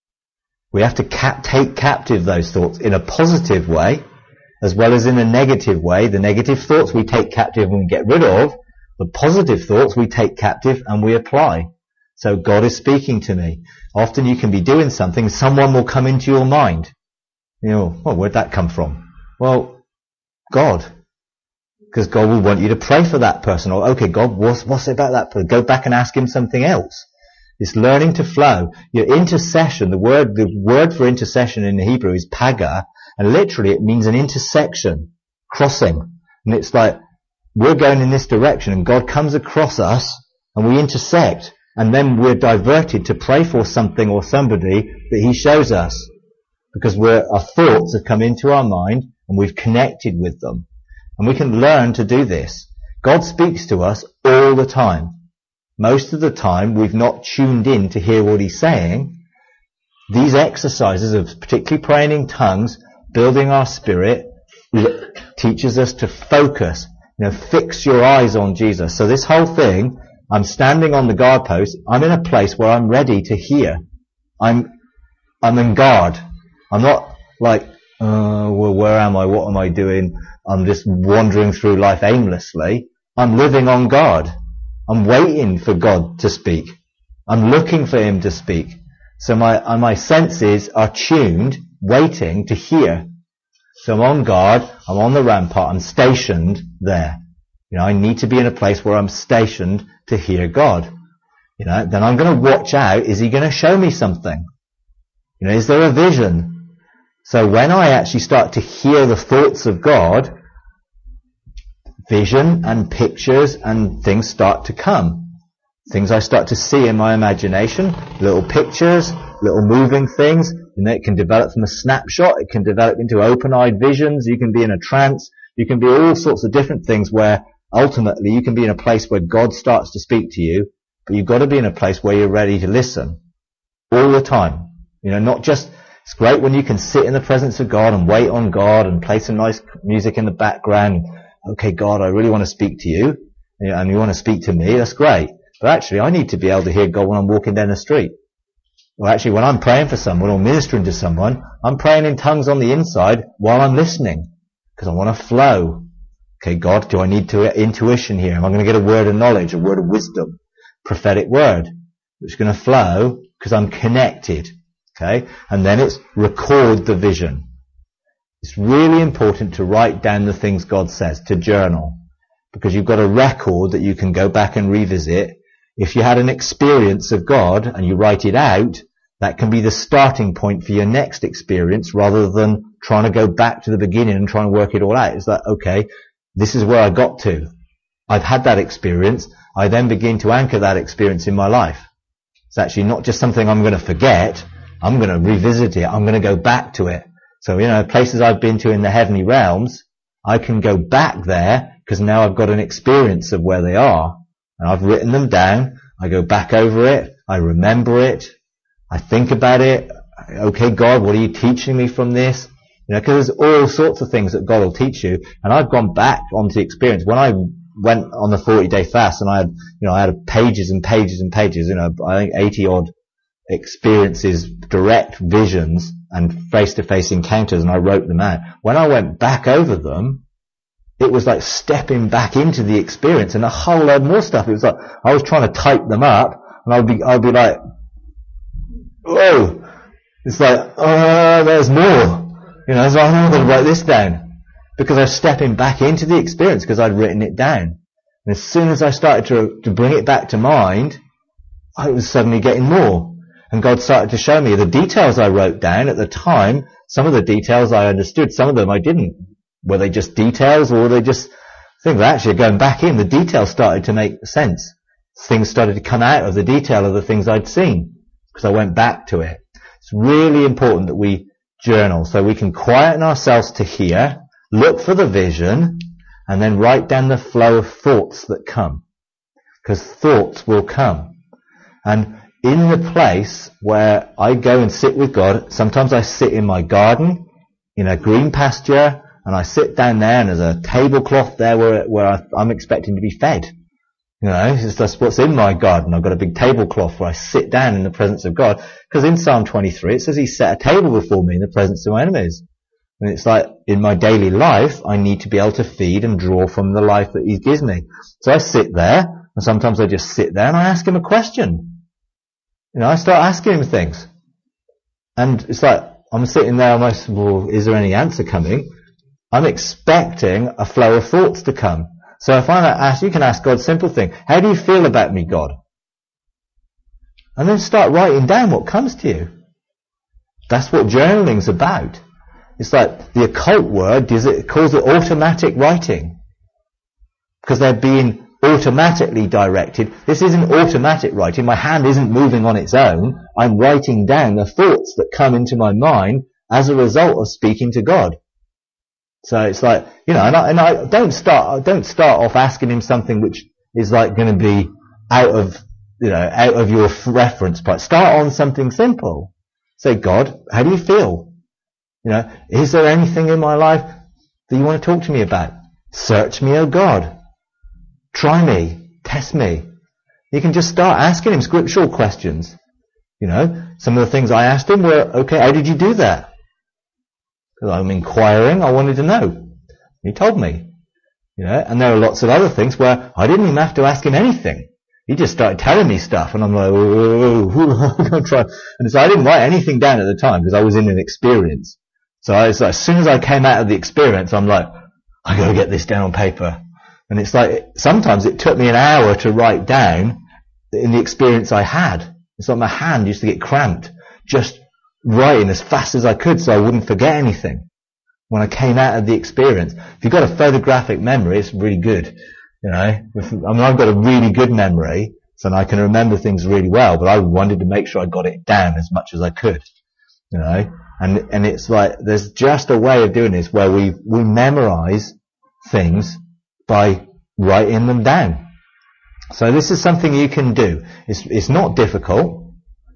We have to cap- take captive those thoughts in a positive way as well as in a negative way. The negative thoughts we take captive and we get rid of. The positive thoughts we take captive and we apply. So God is speaking to me. Often you can be doing something, someone will come into your mind. You know, well, where'd that come from? Well, God. Because God will want you to pray for that person. Or, okay, God, what's, what's it about that person? Go back and ask Him something else. It's learning to flow. Your intercession, the word, the word for intercession in Hebrew is paga, and literally it means an intersection, crossing. And it's like, we're going in this direction and God comes across us and we intersect. And then we're diverted to pray for something or somebody that He shows us. Because we're, our thoughts have come into our mind and we've connected with them. And we can learn to do this. God speaks to us all the time. Most of the time we've not tuned in to hear what He's saying. These exercises of particularly praying in tongues, building our spirit, teaches us to focus. You know, fix your eyes on Jesus. So this whole thing, I'm standing on the guard post. I'm in a place where I'm ready to hear. I'm, I'm in guard. I'm not like, uh, well, where am I? What am I doing? I'm just wandering through life aimlessly. I'm living on guard. I'm waiting for God to speak. I'm looking for Him to speak. So my, my senses are tuned, waiting to hear. So I'm on guard. I'm on the rampart. I'm stationed there. You know, I need to be in a place where I'm stationed to hear God. You know, then I'm going to watch out. Is He going to show me something? You know, is there a vision? So when I actually start to hear the thoughts of God, vision and pictures and things start to come. Things I start to see in my imagination, little pictures, little moving things, and it can develop from a snapshot. It can develop into open-eyed visions. You can be in a trance. You can be all sorts of different things where ultimately you can be in a place where God starts to speak to you, but you've got to be in a place where you're ready to listen all the time. You know, not just, it's great when you can sit in the presence of God and wait on God and play some nice music in the background. Okay, God, I really want to speak to you, and you want to speak to me. That's great. But actually, I need to be able to hear God when I'm walking down the street. Or actually, when I'm praying for someone or ministering to someone, I'm praying in tongues on the inside while I'm listening. Because I want to flow. Okay, God, do I need to intuition here? Am I going to get a word of knowledge, a word of wisdom, prophetic word, which is going to flow because I'm connected. Okay, and then it's record the vision. It's really important to write down the things God says, to journal. because you've got a record that you can go back and revisit. If you had an experience of God and you write it out, that can be the starting point for your next experience, rather than trying to go back to the beginning and try and work it all out. It's like, okay, this is where I got to. I've had that experience. I then begin to anchor that experience in my life. It's actually not just something I'm going to forget. I'm going to revisit it. I'm going to go back to it. So, you know, places I've been to in the heavenly realms, I can go back there because now I've got an experience of where they are. And I've written them down. I go back over it. I remember it. I think about it. Okay, God, what are you teaching me from this? You know, because there's all sorts of things that God will teach you. And I've gone back onto the experience. When I went on the forty-day fast, and I had, you know, I had pages and pages and pages, you know, I think eighty odd experiences, direct visions and face-to-face encounters, and I wrote them out. When I went back over them, it was like stepping back into the experience and a whole load more stuff. It was like I was trying to type them up, and I'd be, I'd be like, whoa, it's like, oh, there's more. You know, so I'm going to write this down, because I was stepping back into the experience because I'd written it down. And as soon as I started to, to bring it back to mind, I was suddenly getting more. And God started to show me the details I wrote down at the time. Some of the details I understood, some of them I didn't. Were they just details, or were they just things? Actually, going back in, the details started to make sense. Things started to come out of the detail of the things I'd seen, because I went back to it. It's really important that we journal, so we can quieten ourselves to hear, look for the vision, and then write down the flow of thoughts that come. Because thoughts will come. And in the place where I go and sit with God, sometimes I sit in my garden, in a green pasture, and I sit down there, and there's a tablecloth there where, where I'm expecting to be fed. You know, it's just what's in my garden. I've got a big tablecloth where I sit down in the presence of God. Because in Psalm twenty-three, it says He set a table before me in the presence of my enemies. And it's like, in my daily life, I need to be able to feed and draw from the life that He gives me. So I sit there, and sometimes I just sit there and I ask Him a question. You know, I start asking Him things. And it's like, I'm sitting there almost, well, is there any answer coming? I'm expecting a flow of thoughts to come. So if I ask, you can ask God a simple thing. How do you feel about me, God? And then start writing down what comes to you. That's what journaling's about. It's like the occult word is it calls it automatic writing. Because they're being automatically directed. This isn't automatic writing. My hand isn't moving on its own. I'm writing down the thoughts that come into my mind as a result of speaking to God. So it's like, you know, and I, and I don't start, don't start off asking Him something which is like going to be out of, you know, out of your reference point. Start on something simple. Say, God, how do you feel? You know, is there anything in my life that you want to talk to me about? Search me, O God. Try me. Test me. You can just start asking Him scriptural questions. You know, some of the things I asked Him were, okay, how did you do that? Because I'm inquiring, I wanted to know. He told me. You know, and there are lots of other things where I didn't even have to ask Him anything. He just started telling me stuff, and I'm like, oh, I'm going to try. And so I didn't write anything down at the time because I was in an experience. So I was like, as soon as I came out of the experience, I'm like, I got to get this down on paper. And it's like, sometimes it took me an hour to write down in the experience I had. It's like my hand used to get cramped, just writing as fast as I could so I wouldn't forget anything when I came out of the experience. If you've got a photographic memory, it's really good. You know, if, I mean, I've got a really good memory, so I can remember things really well, but I wanted to make sure I got it down as much as I could. You know, and and it's like, there's just a way of doing this where we we memorize things by writing them down. So this is something you can do. It's it's not difficult.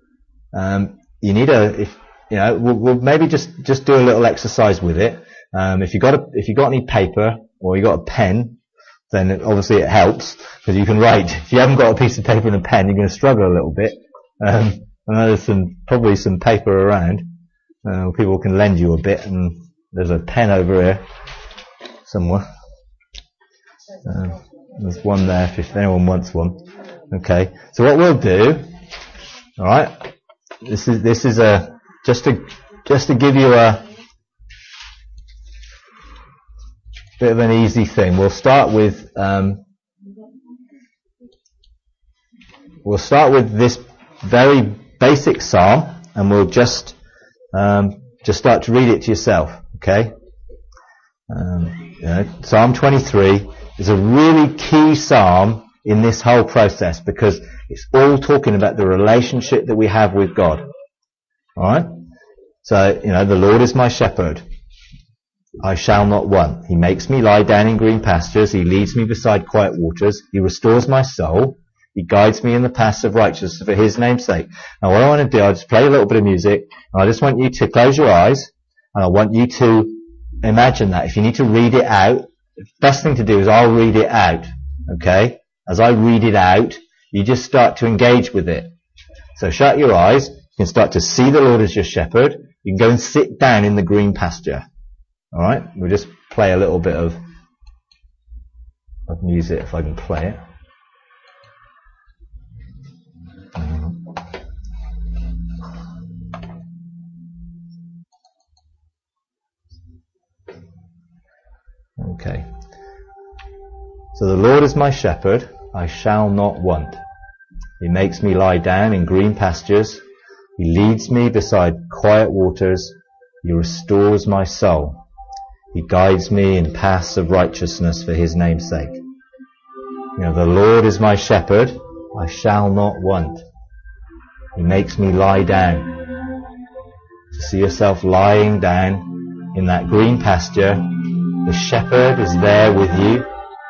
Um, you need a, if you know, we'll, we'll maybe just just do a little exercise with it. Um, if you got a, if you got any paper or you got a pen, then it, obviously it helps because you can write. If you haven't got a piece of paper and a pen, you're going to struggle a little bit. Um, I know there's some probably some paper around. Uh, people can lend you a bit, and there's a pen over here somewhere. Uh, there's one there if anyone wants one. Okay, so what we'll do, all right. This is this is a just to just to give you a bit of an easy thing. We'll start with um, we'll start with this very basic psalm, and we'll just um, just start to read it to yourself. Okay. Um, you know, Psalm twenty-three is a really key psalm in this whole process because it's all talking about the relationship that we have with God. All right. So you know, the Lord is my shepherd. I shall not want. He makes me lie down in green pastures. He leads me beside quiet waters. He restores my soul. He guides me in the paths of righteousness for his name's sake. Now what I want to do, I'll just play a little bit of music, and I just want you to close your eyes, and I want you to imagine that. If you need to read it out, the best thing to do is I'll read it out, okay? As I read it out, you just start to engage with it. So shut your eyes. You can start to see the Lord as your shepherd. You can go and sit down in the green pasture. All right, we'll just play a little bit of, of music if I can play it. Okay. So the Lord is my shepherd, I shall not want. He makes me lie down in green pastures. He leads me beside quiet waters. He restores my soul. He guides me in paths of righteousness for his name's sake. You know, the Lord is my shepherd, I shall not want. He makes me lie down. To see yourself lying down in that green pasture, the shepherd is there with you.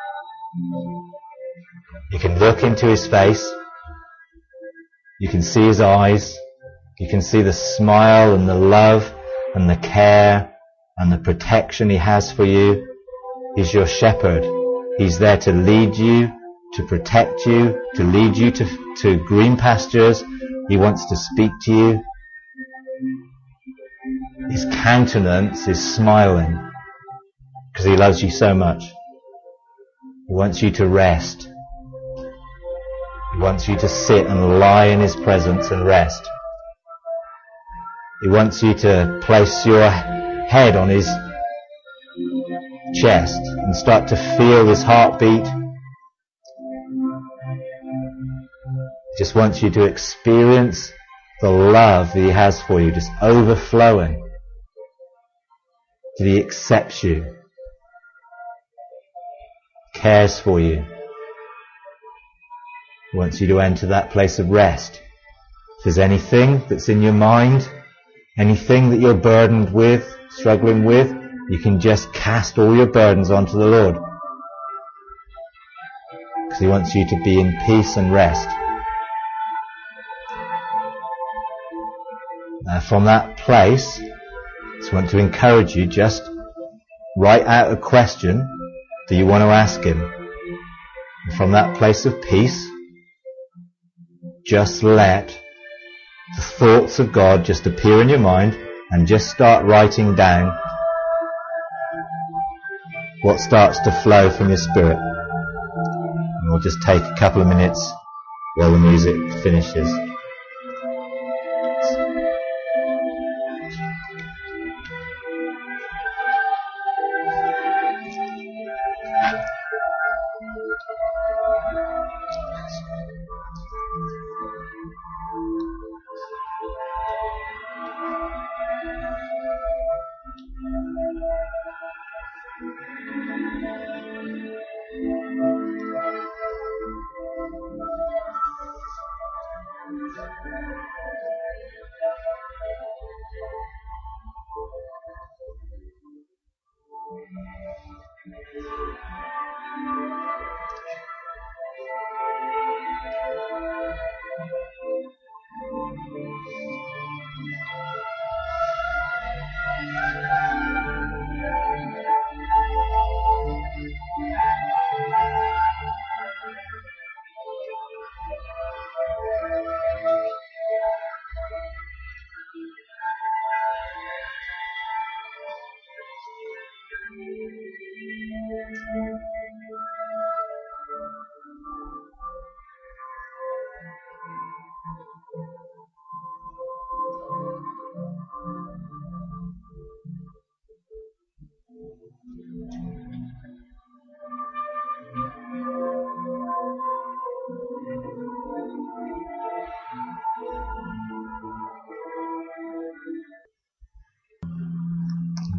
You can look into his face. You can see his eyes. You can see the smile and the love and the care and the protection he has for you. He's your shepherd. He's there to lead you, to protect you, to lead you to, to green pastures. He wants to speak to you. His countenance is smiling because he loves you so much. He wants you to rest. He wants you to sit and lie in his presence and rest. He wants you to place your head on his chest and start to feel his heartbeat. He just wants you to experience the love that he has for you, just overflowing. That he accepts you, cares for you. He wants you to enter that place of rest. If there's anything that's in your mind, anything that you're burdened with, struggling with, you can just cast all your burdens onto the Lord. Because he wants you to be in peace and rest. Now from that place, I just want to encourage you, just write out a question that you want to ask him. And from that place of peace, just let the thoughts of God just appear in your mind and just start writing down what starts to flow from your spirit. And we'll just take a couple of minutes while the music finishes.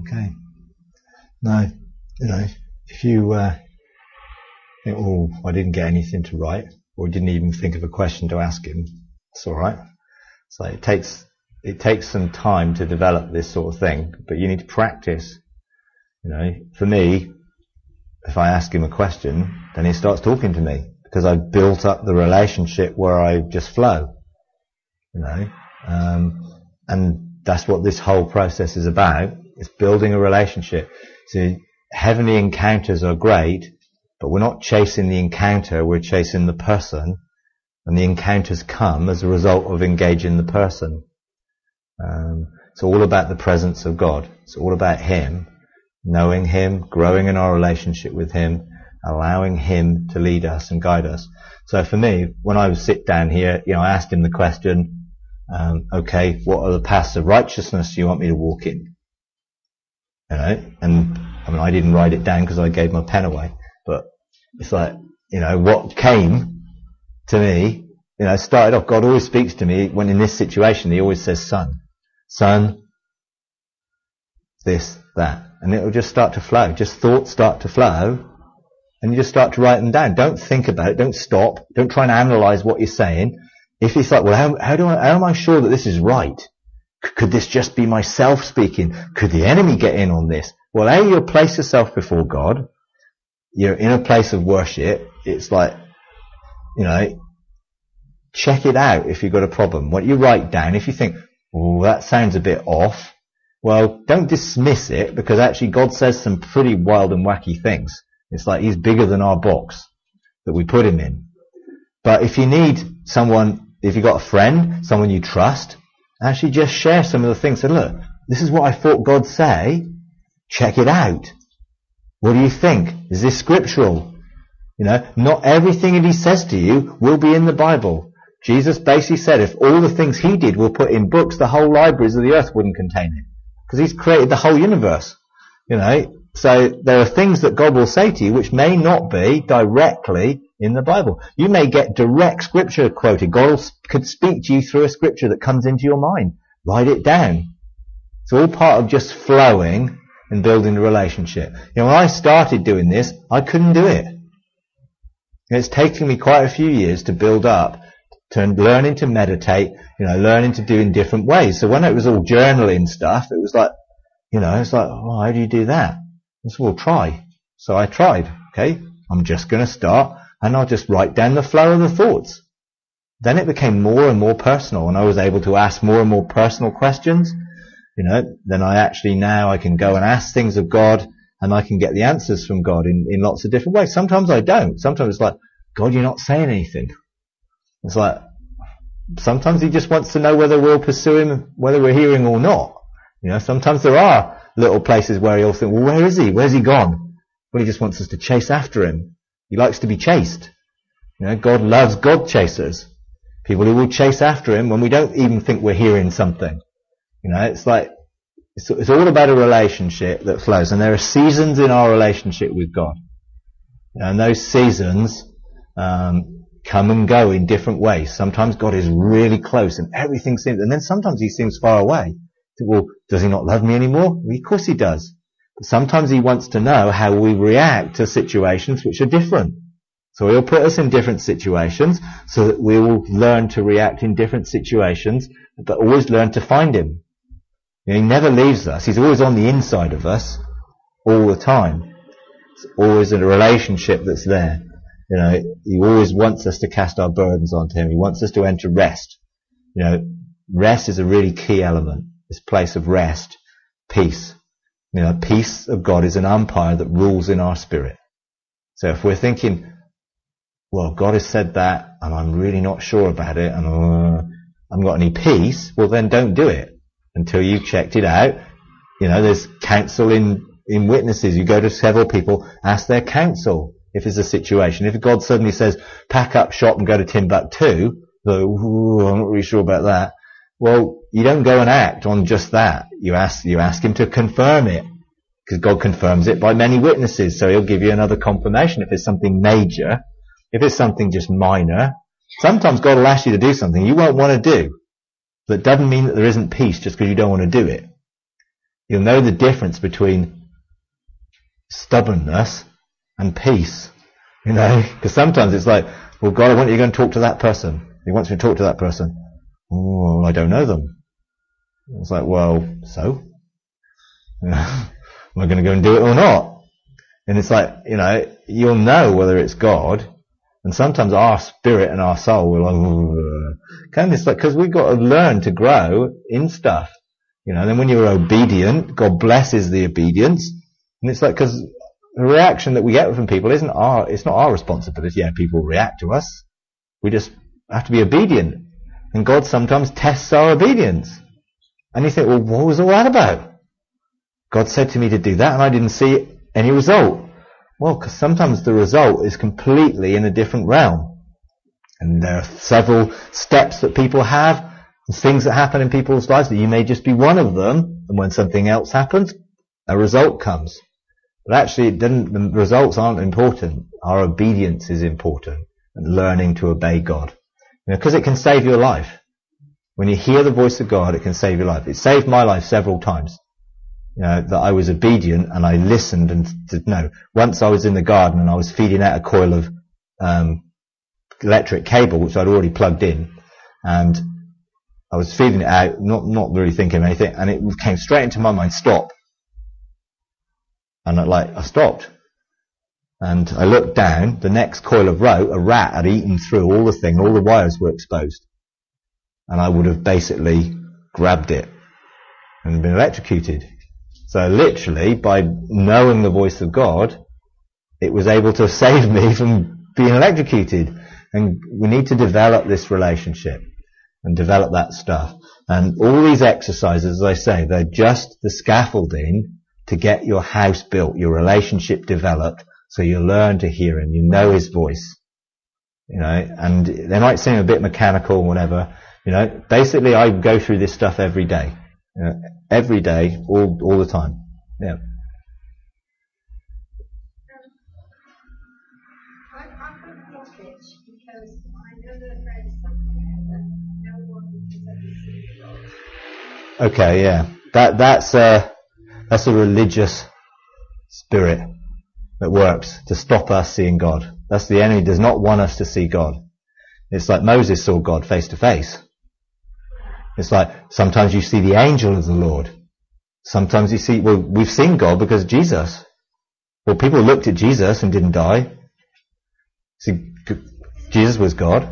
Okay. No, you know, if you uh, think, oh, I didn't get anything to write, or didn't even think of a question to ask him, it's all right. So it takes it takes some time to develop this sort of thing, but you need to practice. You know, for me, if I ask him a question, then he starts talking to me because I've built up the relationship where I just flow. You know, um, and that's what this whole process is about. It's building a relationship. So heavenly encounters are great, but we're not chasing the encounter, we're chasing the person, and the encounters come as a result of engaging the person. Um, it's all about the presence of God. It's all about Him, knowing Him, growing in our relationship with Him, allowing Him to lead us and guide us. So for me, when I would sit down here, you know, I asked him the question, um, okay, what are the paths of righteousness you want me to walk in? You know, and I mean, I didn't write it down because I gave my pen away, but it's like, you know, what came to me, you know, started off, God always speaks to me when in this situation, He always says, son, son, this, that, and it will just start to flow. Just thoughts start to flow, and you just start to write them down. Don't think about it. Don't stop. Don't try and analyze what you're saying. If it's like, well, how, how do I, how am I sure that this is right? Could this just be myself speaking? Could the enemy get in on this? Well, A, you'll place yourself before God. You're in a place of worship. It's like, you know, check it out if you've got a problem. What you write down, if you think, oh, that sounds a bit off, well, don't dismiss it, because actually God says some pretty wild and wacky things. It's like He's bigger than our box that we put Him in. But if you need someone, if you've got a friend, someone you trust, actually just share some of the things. Say, look, this is what I thought God say. Check it out. What do you think? Is this scriptural? You know, not everything that He says to you will be in the Bible. Jesus basically said if all the things He did were put in books, the whole libraries of the earth wouldn't contain it. Because He's created the whole universe. You know, so there are things that God will say to you which may not be directly in the Bible. You may get direct scripture quoted. God will, could speak to you through a scripture that comes into your mind. Write it down. It's all part of just flowing and building a relationship. You know, when I started doing this, I couldn't do it. It's taken me quite a few years to build up, to learning to meditate, you know, learning to do in different ways. So when it was all journaling stuff, it was like, you know, it's like, oh, how do you do that? I said, well, try. So I tried. Okay, I'm just going to start, and I'll just write down the flow of the thoughts. Then it became more and more personal, and I was able to ask more and more personal questions. You know, then I actually now I can go and ask things of God, and I can get the answers from God in, in lots of different ways. Sometimes I don't. Sometimes it's like, God, you're not saying anything. It's like, sometimes He just wants to know whether we'll pursue Him, whether we're hearing or not. You know, sometimes there are little places where He'll think, well, where is He? Where's He gone? Well, He just wants us to chase after Him. He likes to be chased. You know, God loves God chasers. People who will chase after Him when we don't even think we're hearing something. You know, it's like, it's, it's all about a relationship that flows. And there are seasons in our relationship with God. You know, and those seasons um, come and go in different ways. Sometimes God is really close and everything seems, and then sometimes He seems far away. Well, does He not love me anymore? Well, of course He does. But sometimes He wants to know how we react to situations which are different. So He'll put us in different situations so that we will learn to react in different situations, but always learn to find Him. You know, He never leaves us. He's always on the inside of us all the time. It's always a relationship that's there. You know, He always wants us to cast our burdens onto Him. He wants us to enter rest. You know, rest is a really key element. This place of rest, peace. You know, peace of God is an umpire that rules in our spirit. So if we're thinking, well, God has said that, and I'm really not sure about it, and uh, I haven't got any peace, well then don't do it until you've checked it out. You know, there's counsel in, in witnesses. You go to several people, ask their counsel if it's a situation. If God suddenly says, pack up shop and go to Timbuktu, so, ooh, I'm not really sure about that. Well, you don't go and act on just that. You ask, you ask Him to confirm it, because God confirms it by many witnesses. So He'll give you another confirmation if it's something major. If it's something just minor, sometimes God will ask you to do something you won't want to do. But it doesn't mean that there isn't peace just because you don't want to do it. You'll know the difference between stubbornness and peace. You know, because sometimes it's like, well, God, I want you to go and talk to that person. He wants me to talk to that person. Oh, well, I don't know them. It's like, well, so? You know, am I going to go and do it or not? And it's like, you know, you'll know whether it's God. And sometimes our spirit and our soul will like, kind of, it's like, because we've got to learn to grow in stuff. You know, and then when you're obedient, God blesses the obedience. And it's like, because the reaction that we get from people isn't our, it's not our responsibility. Yeah, people react to us. We just have to be obedient. And God sometimes tests our obedience. And you think, well, what was all that about? God said to me to do that and I didn't see any result. Well, because sometimes the result is completely in a different realm. And there are several steps that people have, things that happen in people's lives that you may just be one of them. And when something else happens, a result comes. But actually, it didn't, the results aren't important. Our obedience is important, and learning to obey God. You know, because it can save your life. When you hear the voice of God, it can save your life. It saved my life several times. You know, that I was obedient and I listened and did no. Once I was in the garden and I was feeding out a coil of um, electric cable, which I'd already plugged in, and I was feeding it out, not not really thinking of anything, and it came straight into my mind, stop. And I, like, I stopped. And I looked down, the next coil of rope, a rat had eaten through all the thing, all the wires were exposed. And I would have basically grabbed it and been electrocuted. So literally, by knowing the voice of God, it was able to save me from being electrocuted. And we need to develop this relationship and develop that stuff. And all these exercises, as I say, they're just the scaffolding to get your house built, your relationship developed, so you learn to hear him, you know his voice. You know, and they might seem a bit mechanical or whatever. You know, basically I go through this stuff every day. You know, every day, all all the time. Yeah. Um, I, I've got a blockage because I know that there is something that no one has ever seen. Okay, yeah. That that's a that's a religious spirit that works to stop us seeing God. That's the enemy does not want us to see God. It's like Moses saw God face to face. It's like sometimes you see the angel of the Lord. Sometimes you see, well, we've seen God because of Jesus. Well, people looked at Jesus and didn't die. See, Jesus was God.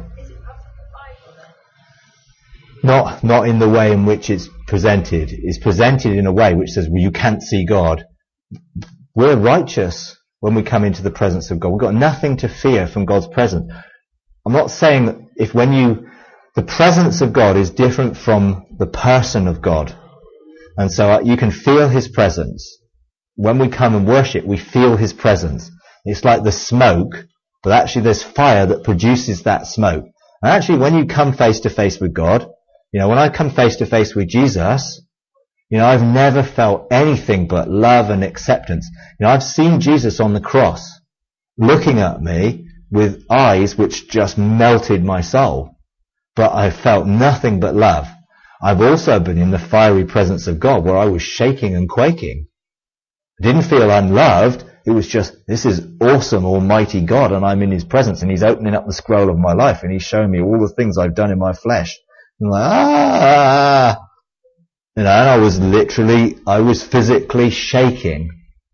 Not, not in the way in which it's presented. It's presented in a way which says, well, you can't see God. We're righteous when we come into the presence of God. We've got nothing to fear from God's presence. I'm not saying that if when you, the presence of God is different from the person of God. And so you can feel his presence. When we come and worship, we feel his presence. It's like the smoke, but actually there's fire that produces that smoke. And actually when you come face to face with God, you know, when I come face to face with Jesus, you know, I've never felt anything but love and acceptance. You know, I've seen Jesus on the cross looking at me with eyes which just melted my soul. But I felt nothing but love. I've also been in the fiery presence of God where I was shaking and quaking. I didn't feel unloved. It was just, this is awesome, almighty God, and I'm in his presence, and he's opening up the scroll of my life, and he's showing me all the things I've done in my flesh. And I'm like, ah! You know, and I was literally, I was physically shaking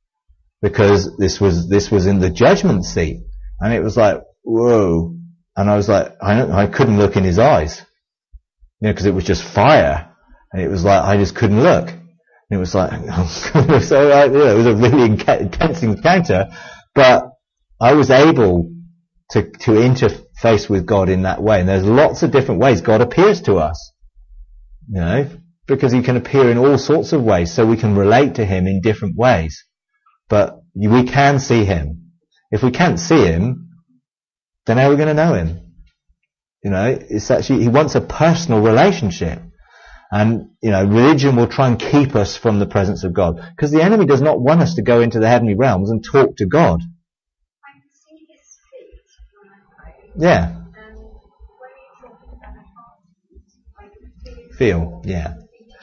because this was, this was in the judgment seat. And it was like, whoa. And I was like, I, I couldn't look in his eyes. You know, because it was just fire. And it was like, I just couldn't look. And it was like, so I, you know, it was a really intense encounter. But I was able to, to interface with God in that way. And there's lots of different ways God appears to us. You know, because he can appear in all sorts of ways. So we can relate to him in different ways. But we can see him. If we can't see him, then how are we going to know him? You know, it's actually, he wants a personal relationship. And, you know, religion will try and keep us from the presence of God. Because the enemy does not want us to go into the heavenly realms and talk to God. I can see his feet when I pray. Yeah. And when you talk about the heart, I can feel. Feel, yeah.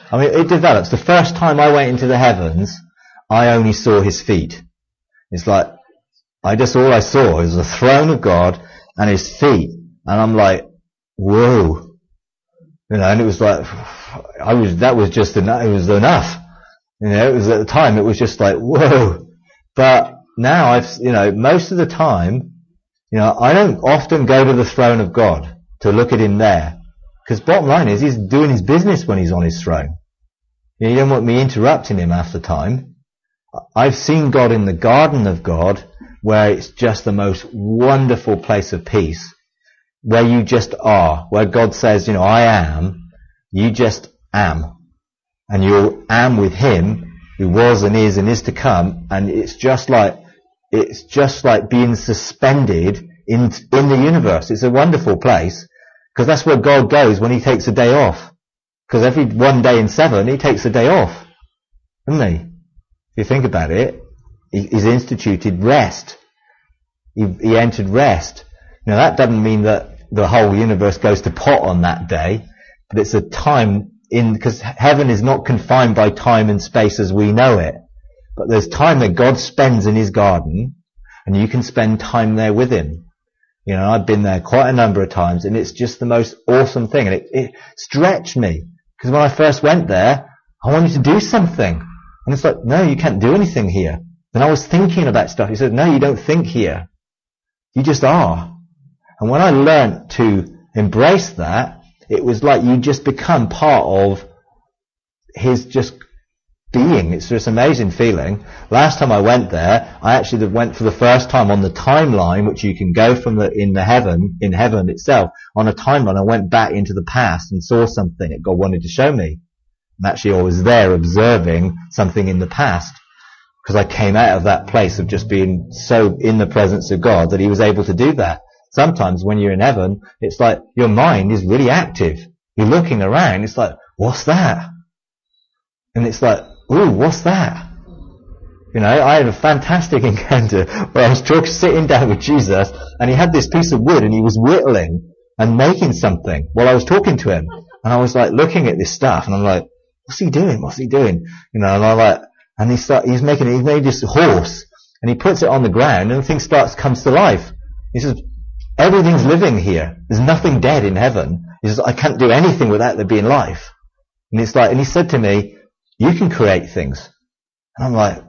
I mean, it develops. The first time I went into the heavens, I only saw his feet. It's like, I just, all I saw was the throne of God and his feet. And I'm like, whoa. You know, and it was like, I was, that was just enough, it was enough. You know, it was at the time, it was just like, whoa. But now I've, you know, most of the time, you know, I don't often go to the throne of God to look at him there. Because bottom line is, he's doing his business when he's on his throne. You know, you don't want me interrupting him half the time. I've seen God in the garden of God, where it's just the most wonderful place of peace, where you just are, where God says, you know, I am, you just am. And you am with him, who was and is and is to come, and it's just like, it's just like being suspended in, in the universe. It's a wonderful place. Because that's where God goes when he takes a day off. Because every one day in seven, he takes a day off. Doesn't he? If you think about it, he, he's instituted rest. He, he entered rest. Now that doesn't mean that the whole universe goes to pot on that day, but it's a time in, because heaven is not confined by time and space as we know it. But there's time that God spends in his garden, and you can spend time there with him. You know, I've been there quite a number of times, and it's just the most awesome thing. And it, it stretched me, because when I first went there, I wanted to do something. And it's like, no, you can't do anything here. And I was thinking about stuff. He said, no, you don't think here. You just are. And when I learnt to embrace that, it was like you just become part of his just being. It's just an amazing feeling. Last time I went there, I actually went for the first time on the timeline, which you can go from the in the heaven in heaven itself on a timeline. I went back into the past and saw something that God wanted to show me. And actually, I was there observing something in the past, because I came out of that place of just being so in the presence of God that he was able to do that. Sometimes when you're in heaven, it's like your mind is really active. You're looking around. It's like, what's that? And it's like, ooh, what's that? You know, I had a fantastic encounter where I was talking, sitting down with Jesus, and he had this piece of wood, and he was whittling and making something while I was talking to him. And I was like looking at this stuff, and I'm like, what's he doing? What's he doing? You know, and I'm like, and he start, he's making, he made this horse, and he puts it on the ground, and the thing starts, comes to life. He says, everything's living here. There's nothing dead in heaven. He says, I can't do anything without there being life. And it's like, and he said to me, you can create things. And I'm like,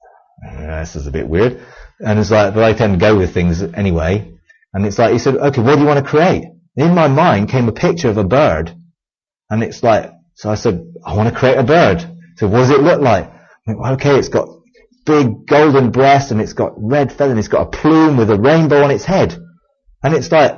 oh, this is a bit weird. And it's like, but I tend to go with things anyway. And it's like, he said, okay, what do you want to create? And in my mind came a picture of a bird. And it's like, so I said, I want to create a bird. So what does it look like? I went, well, okay, it's got big golden breast, and it's got red feather, and it's got a plume with a rainbow on its head. And it's like,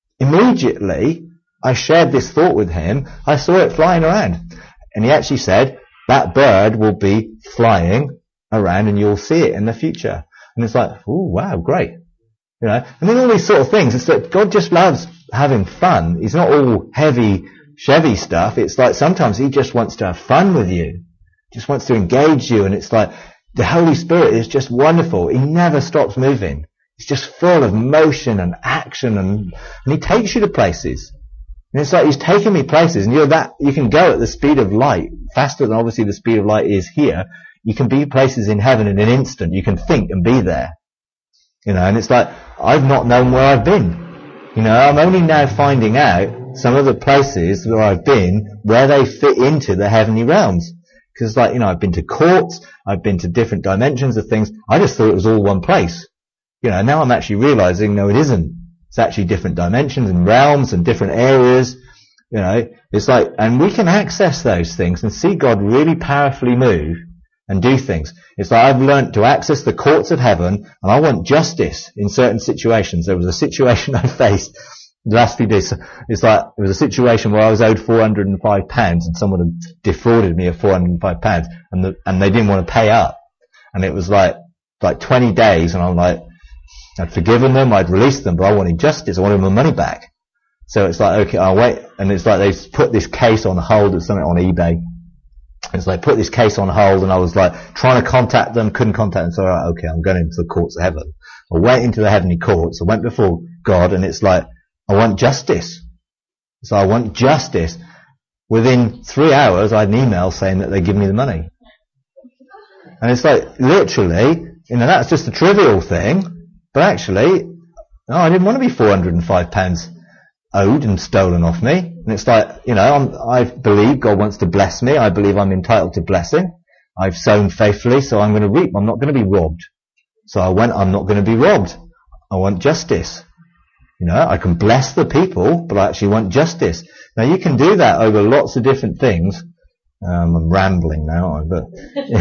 immediately, I shared this thought with him. I saw it flying around. And he actually said, that bird will be flying around and you'll see it in the future. And it's like, oh wow, great. You know, and then all these sort of things, it's that God just loves having fun. He's not all heavy, Chevy stuff. It's like sometimes he just wants to have fun with you. Just wants to engage you. And it's like, the Holy Spirit is just wonderful. He never stops moving. He's just full of motion and action, and, and he takes you to places. And it's like he's taking me places, and you're that, you can go at the speed of light, faster than obviously the speed of light is here. You can be places in heaven in an instant. You can think and be there. You know, and it's like, I've not known where I've been. You know, I'm only now finding out some of the places where I've been, where they fit into the heavenly realms. Because like, you know, I've been to courts, I've been to different dimensions of things. I just thought it was all one place. You know, now I'm actually realizing, no, it isn't. It's actually different dimensions and realms and different areas. You know, it's like, and we can access those things and see God really powerfully move and do things. It's like I've learnt to access the courts of heaven, and I want justice in certain situations. There was a situation I faced the last few days. It's like, it was a situation where I was owed four hundred five pounds, and someone had defrauded me of four hundred five pounds, and the, and they didn't want to pay up. And it was like, like twenty days, and I'm like, I'd forgiven them, I'd released them, but I wanted justice. I wanted my money back. So it's like, okay, I'll wait. And it's like they put this case on hold or something on eBay. It's like, put this case on hold, and I was like, trying to contact them, couldn't contact them. So, all right, okay, I'm going into the courts of heaven. I went into the heavenly courts. I went before God, and it's like, I want justice. So I want justice. Within three hours, I had an email saying that they give me the money. And it's like, literally, you know, that's just a trivial thing, but actually, no, I didn't want to be four hundred and five pounds owed and stolen off me. And it's like, you know, I'm, I believe God wants to bless me. I believe I'm entitled to blessing. I've sown faithfully, so I'm going to reap. I'm not going to be robbed. So I went, I'm not going to be robbed. I want justice. You know, I can bless the people, but I actually want justice. Now you can do that over lots of different things. Um, I'm rambling now, aren't I? But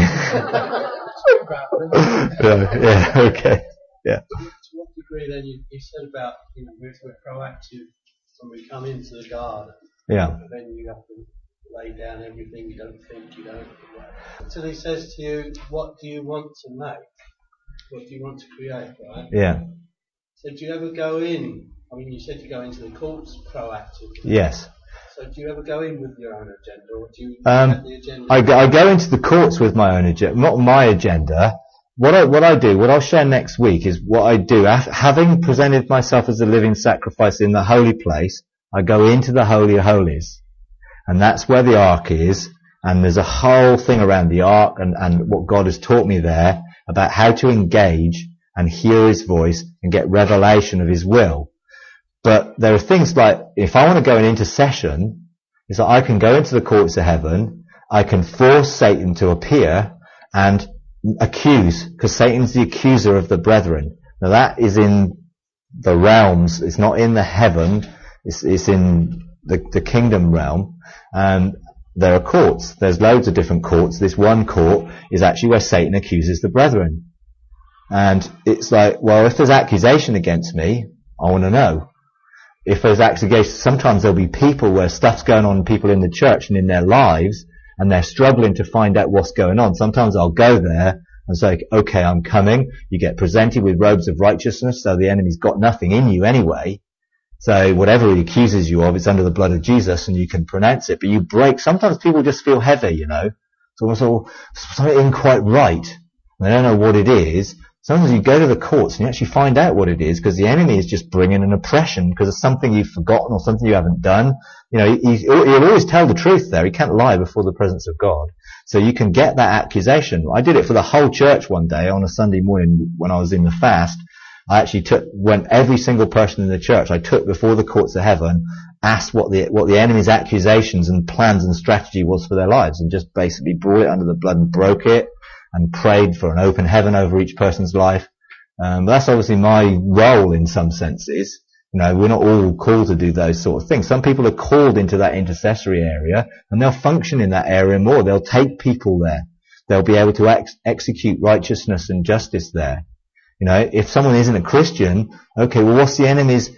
yeah, yeah, okay, yeah. To what degree then you, you said about, you know, we're, we're proactive when we come into the garden. Yeah. But then you have to lay down everything you don't think, you don't. Until he says to you, what do you want to make? What do you want to create, right? Yeah. So do you ever go in? I mean, you said you go into the courts proactive. Yes. So do you ever go in with your own agenda, or do you Um, have the agenda? I go, I go into the courts with my own agenda, not my agenda. What I, what I do, what I'll share next week is what I do. Af- having presented myself as a living sacrifice in the holy place, I go into the Holy of Holies. And that's where the ark is. And there's a whole thing around the ark and, and what God has taught me there about how to engage and hear his voice and get revelation of his will. But there are things like, if I want to go in intercession, it's like I can go into the courts of heaven, I can force Satan to appear and accuse, because Satan's the accuser of the brethren. Now that is in the realms, it's not in the heaven, it's, it's in the, the kingdom realm, and there are courts. There's loads of different courts. This one court is actually where Satan accuses the brethren. And it's like, well, if there's accusation against me, I want to know. If there's accusation, sometimes there'll be people where stuff's going on, people in the church and in their lives, and they're struggling to find out what's going on. Sometimes I'll go there and say, okay, I'm coming. You get presented with robes of righteousness, so the enemy's got nothing in you anyway. So whatever he accuses you of, it's under the blood of Jesus, and you can pronounce it. But you break. Sometimes people just feel heavy, you know. It's almost all something isn't quite right. They don't know what it is. Sometimes you go to the courts and you actually find out what it is, because the enemy is just bringing an oppression because of something you've forgotten or something you haven't done. You know, he, he'll always tell the truth there. He can't lie before the presence of God. So you can get that accusation. I did it for the whole church one day on a Sunday morning when I was in the fast. I actually took, went every single person in the church, I took before the courts of heaven, asked what the, what the enemy's accusations and plans and strategy was for their lives, and just basically brought it under the blood and broke it, and prayed for an open heaven over each person's life. Um, but that's obviously my role in some senses. You know, we're not all called to do those sort of things. Some people are called into that intercessory area, and they'll function in that area more. They'll take people there. They'll be able to ex- execute righteousness and justice there. You know, if someone isn't a Christian, okay, well, what's the enemy's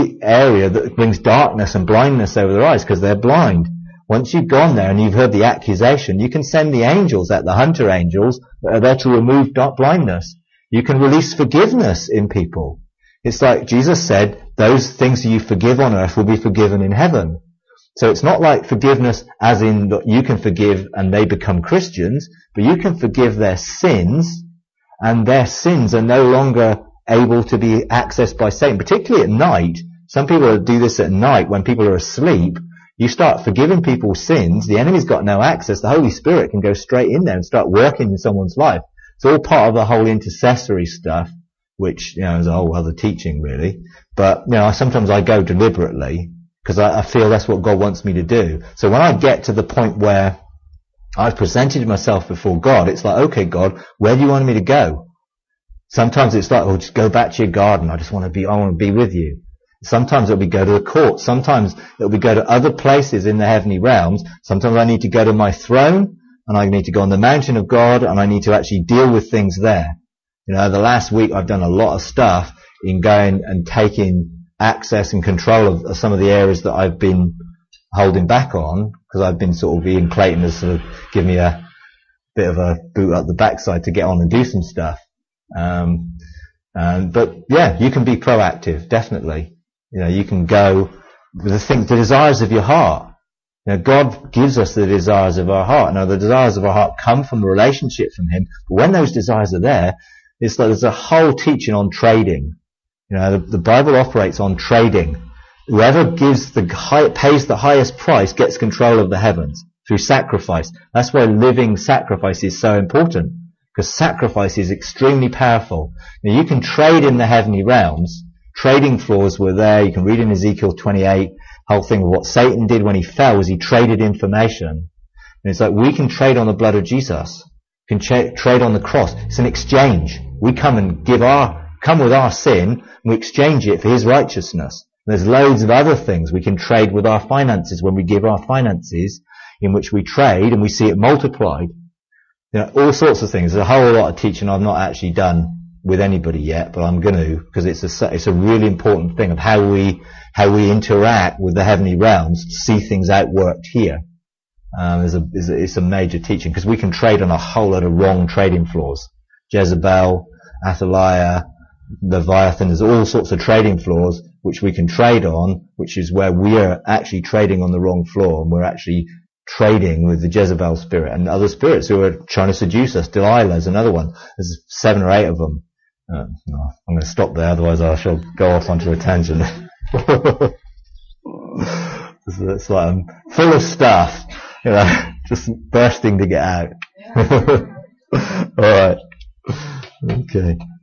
area that brings darkness and blindness over their eyes? Because they're blind. Once you've gone there and you've heard the accusation, you can send the angels out, the hunter angels, that are there to remove dark blindness. You can release forgiveness in people. It's like Jesus said, those things that you forgive on earth will be forgiven in heaven. So it's not like forgiveness as in that you can forgive and they become Christians, but you can forgive their sins, and their sins are no longer able to be accessed by Satan, particularly at night. Some people do this at night when people are asleep. You start forgiving people's sins, the enemy's got no access, the Holy Spirit can go straight in there and start working in someone's life. It's all part of the whole intercessory stuff, which, you know, is a whole other teaching really. But, you know, sometimes I go deliberately, because I, I feel that's what God wants me to do. So when I get to the point where I've presented myself before God, it's like, okay, God, where do you want me to go? Sometimes it's like, oh, just go back to your garden. I just want to be, I want to be with you. Sometimes it'll be go to the court. Sometimes it'll be go to other places in the heavenly realms. Sometimes I need to go to my throne, and I need to go on the mountain of God, and I need to actually deal with things there. You know, the last week I've done a lot of stuff in going and taking access and control of, of some of the areas that I've been holding back on, because I've been sort of, Ian Clayton has sort of given me a bit of a boot up the backside to get on and do some stuff. Um, and, but yeah, you can be proactive, definitely. You know, you can go with the things, the desires of your heart. You know, God gives us the desires of our heart. Now, the desires of our heart come from a relationship from Him, but when those desires are there, it's like there's a whole teaching on trading. You know, the, the Bible operates on trading. Whoever gives the high, pays the highest price gets control of the heavens through sacrifice. That's why living sacrifice is so important, because sacrifice is extremely powerful. Now, you can trade in the heavenly realms. Trading floors were there. You can read in Ezekiel twenty-eight, whole thing of what Satan did when he fell was he traded information. And it's like we can trade on the blood of Jesus. We can tra- trade on the cross. It's an exchange. We come and give our, come with our sin, and we exchange it for his righteousness. There's loads of other things we can trade with our finances when we give our finances, in which we trade and we see it multiplied. You know, all sorts of things. There's a whole lot of teaching I've not actually done with anybody yet, but I'm going to, because it's a, it's a really important thing of how we, how we interact with the heavenly realms to see things outworked here. Um, is a, is a, it's a major teaching, because we can trade on a whole lot of wrong trading floors. Jezebel, Athaliah, Leviathan, there's all sorts of trading floors which we can trade on, which is where we are actually trading on the wrong floor, and we're actually trading with the Jezebel spirit and other spirits who are trying to seduce us. Delilah is another one. There's seven or eight of them. Uh, no, I'm going to stop there, otherwise I shall go off onto a tangent. it's, it's like I'm full of stuff, you know, just bursting to get out. All right. Okay.